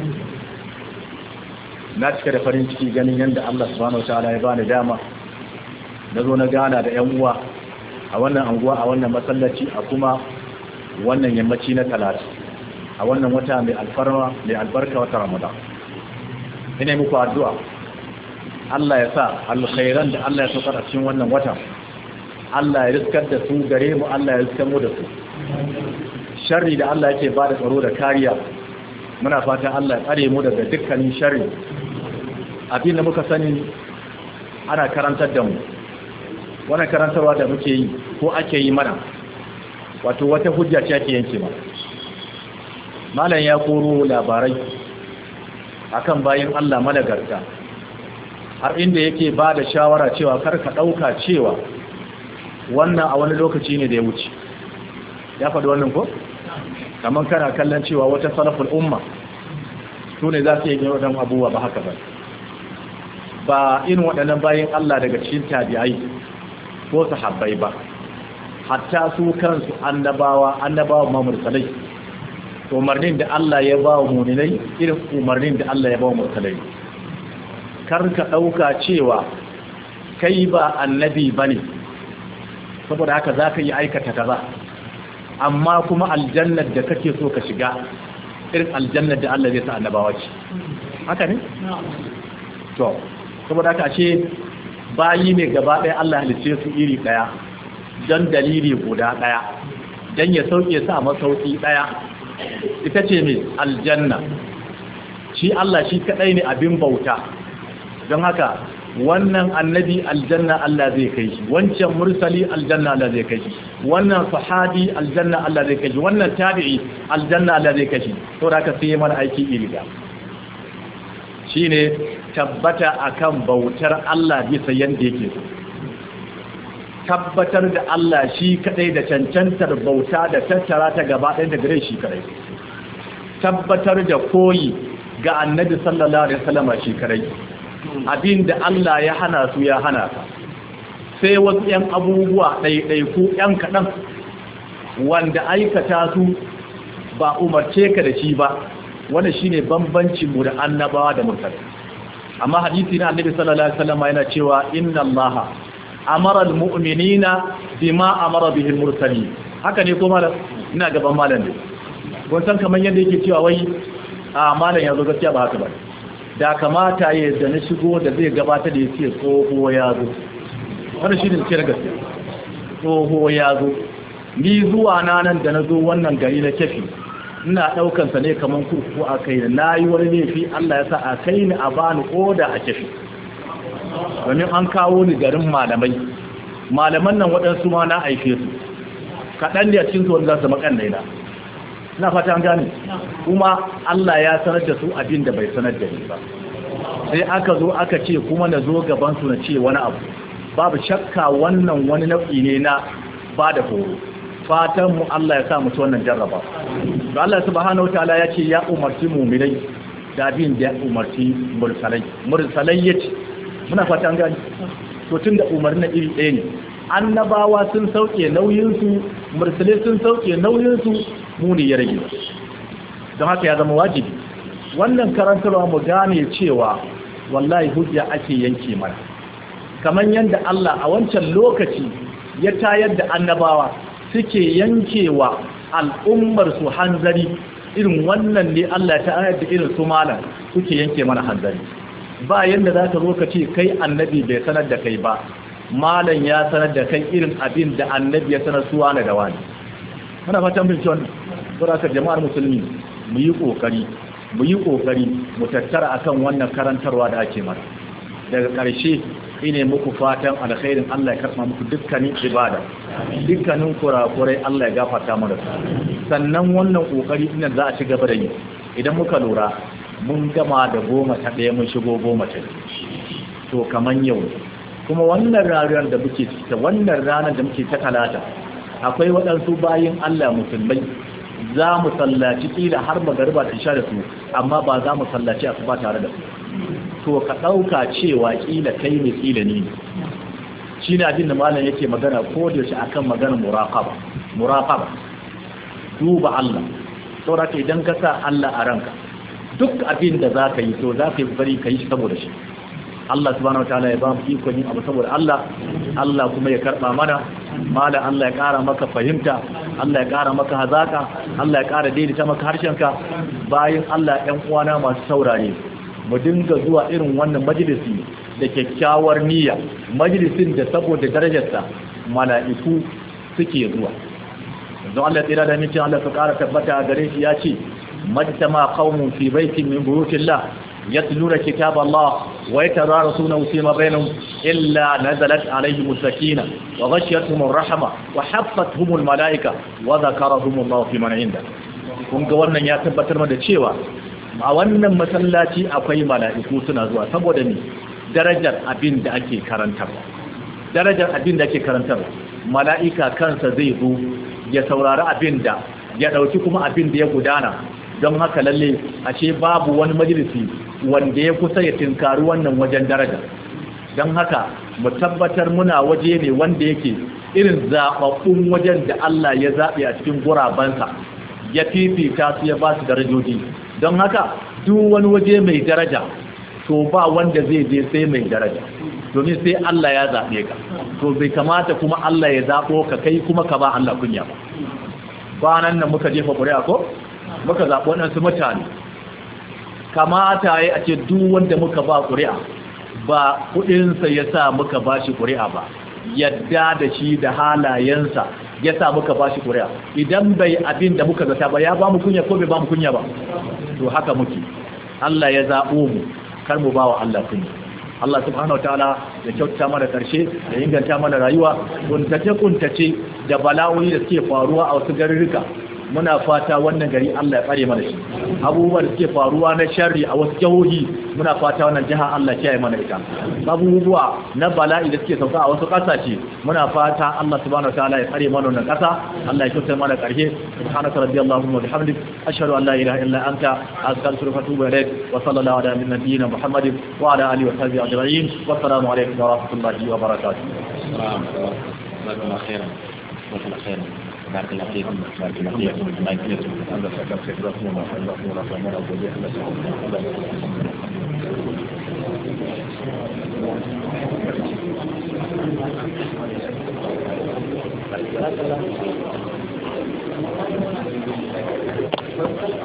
na cika da farin ciki ganin yadda Allah subhanahu wa ta'ala ya bani dama na zo na gana da ‘yan uwa a wannan anguwa a wannan masallaci a kuma wannan yammaci na talata a wannan wata mai alfarma mai albarka wata ramadan ina muku addu'a Allah ya sa alkhairan da Allah ya saukar a cikin wannan wata Allah ya riskar da su gare mu Allah ya riskar mu da su sharri da Allah yake bada tsaro da kariya muna fatan Allah ya tsare mu daga dukkanin sharri abin da muka sani ana karantar da mu wannan karantarwa da muke yi ko ake yi mana wato wata hujja ce ake yanke ma malam ya koro labarai akan bayin Allah managarta har inda yake ba da shawara cewa kar ka dauka cewa wannan a wani lokaci ne da ya wuce ya faɗi wannan ko kamar kana kallon cewa wata salaful umma su ne za su yi waɗannan abubuwa ba haka ba ba irin waɗannan bayin Allah daga cikin tabi'ai ko sahabbai ba hatta su kansu annabawa annabawa ma mursalai umarnin da Allah ya ba wa mu'minai irin umarnin da Allah ya ba wa mursalai kar ka dauka cewa kai ba annabi bane saboda haka zaka yi aikata kaza amma kuma aljannar da kake so ka shiga irin aljannar da Allah zai sa annabawa ce haka ne to saboda haka ce bayi ne gaba ɗaya Allah halice su iri ɗaya don dalili guda ɗaya don ya sauke sa masauki ɗaya ita ce mai aljanna shi Allah shi kaɗai ne abin bauta don haka wannan annabi aljanna Allah zai kai shi wancan mursali aljanna Allah zai kai shi wannan sahabi aljanna Allah zai kai shi wannan tabi'i aljanna Allah zai kai shi to da ka sai mana aiki iri ɗaya shine tabbata akan bautar Allah bisa yanda yake so tabbatar da Allah shi kadai da cancantar bauta da tattara ta gaba ɗaya da gare shi kadai tabbatar da koyi ga annabi sallallahu alaihi wasallam shi kadai abinda Allah ya hana su ya hana ka sai wasu ƴan abubuwa ɗaiɗaiku ƴan kaɗan wanda aikata su ba umarce ka da shi ba wannan shine bambancin mu da annabawa da mursalai amma hadisi na annabi sallallahu alaihi wasallam yana cewa inna allaha amara almu'minina bima amara bihi almursalin haka ne ko malam ina gaban malam ne kun san kaman yadda yake cewa wai a malam yanzu gaskiya ba haka ba da kamata ya da na shigo da zai gabata da yake tsoho ya zo wannan shine ce gaskiya tsoho ya zo ni zuwa na nan da na zo wannan gari na Kefi ina daukan sa ne kaman kurku a kai na yi wani laifi Allah ya sa a kai ni a bani koda a Kefi domin an kawo ni garin malamai malaman nan waɗansu ma na aife su kaɗan da cikin su wanda za su makan daina ina fata an gane kuma Allah ya sanar da su abin da bai sanar da ni ba sai aka zo aka ce kuma na zo gaban su na ce wani abu babu shakka wannan wani nau'i ne na ba da horo fatan mu Allah ya sa mu ci wannan jarraba to Allah subhanahu wataala ya ce ya umarci mu'minai da abin da ya umarci mursalai mursalai yace muna fata an gani to tunda umarnin iri ɗaya ne annabawa sun sauke nauyin su mursalai sun sauke nauyin su mu ne ya rage don haka ya zama wajibi wannan karantarwa mu gane cewa wallahi hujja ake yanke mana kamar yadda Allah a wancan lokaci ya tayar da annabawa suke yankewa al'ummar su hanzari irin wannan ne Allah ta ayar da irin su malam suke yanke mana hanzari ba yanda za ka zo ka ce kai annabi bai sanar da kai ba malam ya sanar da kai irin abin da annabi ya sanar suwa na da wani. Muna fatan bin wannan saboda jama'ar musulmi mu yi kokari mu yi kokari mu tattara akan wannan karantarwa da ake mana. Daga ƙarshe ine muku fatan alkhairin Allah ya karɓa muku dukkanin ibada, dukkanin kurakurai Allah ya gafarta mana. Sannan wannan kokari ina za a ci gaba da yi. Idan muka lura mun gama da goma ta ɗaya mun shigo goma ta to kaman yau kuma wannan ranar da muke ta wannan ranar da muke ta talata akwai waɗansu bayin Allah musulmai za mu sallaci kila har magariba ta sha da su amma ba za mu sallaci asuba tare da su. To ka ɗauka cewa kila kai ne kila ne shi ne abin da malam yake magana ko da shi akan maganar muraqaba muraqaba duba Allah saboda idan ka sa Allah a ranka duk abin da za ka yi to za ka yi bari ka yi shi saboda shi. Allah subhanahu wataala ya ba mu ikon yin abu saboda Allah, Allah kuma ya karba mana, mala Allah ya kara maka fahimta, Allah ya kara maka hazaka, Allah ya kara daidaita maka harshenka. Bayan Allah ɗan uwana masu saurare mu dinga zuwa irin wannan majalisi da kyakkyawar niyya, majalisin da saboda darajarsa mala'iku suke zuwa. Don Allah tsira da mincin Allah su kara tabbata a gare shi ya ce majtama qaumun fi baitin min buyutillah يتلون كتاب الله ويتدارسونه فيما بينهم إلا نزلت عليهم السكينة وغشيتهم الرحمة وحفتهم الملائكة وذكرهم الله في من عنده. kun ga wannan ya tabbatar da cewa a wannan masallaci akwai mala'iku suna zuwa saboda ni darajar abin da ake karantarwa darajar abin da ake karantarwa mala'ika kansa zai zo ya saurari abin da ya dauki kuma abin da ya gudana. Don haka lalle ashe babu wani majalisi wanda ya kusa ya tinkari wannan wajen daraja. Don haka mu tabbatar muna waje ne wanda yake irin zaɓaɓɓun wajen da Allah ya zaɓe a cikin gurabansa ya fifita su ya ba su darajoji. Don haka duk wani waje mai daraja to ba wanda zai je sai mai daraja domin sai Allah ya zaɓe ka. To bai kamata kuma Allah ya zaɓo ka kai kuma ka ba Allah kunya ba. Banan nan muka jefa ƙuri'a ko muka zaɓi waɗansu mutane kamata ya a ce duk wanda muka ba ƙuri'a ba kuɗinsa ya sa muka ba shi ƙuri'a ba yadda da shi da halayensa ya sa muka ba shi ƙuri'a. Idan bai abin da muka zata ba ya ba mu kunya ko bai ba mu kunya ba. To haka muke Allah ya zaɓo mu kar mu ba wa Allah kunya. Allah subhanahu wataala ya kyautata mana karshe da inganta mana rayuwa. Kuntace kuntace da bala'o'i da suke faruwa a wasu garuruka muna fata wannan gari Allah ya tsare mana shi. Abubuwa da suke faruwa na sharri a wasu jihohi muna fata wannan jiha Allah ya yi mana ita. Abubuwa na bala'i da suke sauka a wasu kasashe muna fata Allah subhanahu wataala ya tsare mana wannan kasa. Allah ya kyautata mana karshe. Subhanaka rabbiyallahu wa bihamdik ashhadu an la ilaha illa anta astaghfiruka wa atubu ilaik wa sallallahu ala nabiyyina Muhammadin wa ala alihi wa sahbihi ajma'in. Wa assalamu alaykum wa rahmatullahi wa barakatuh. Jazakumullahu khairan. Jazakumullahu khairan. بارك الله فيكم بارك الله فيكم الله يكرمكم الله يكرمكم الله يكرمكم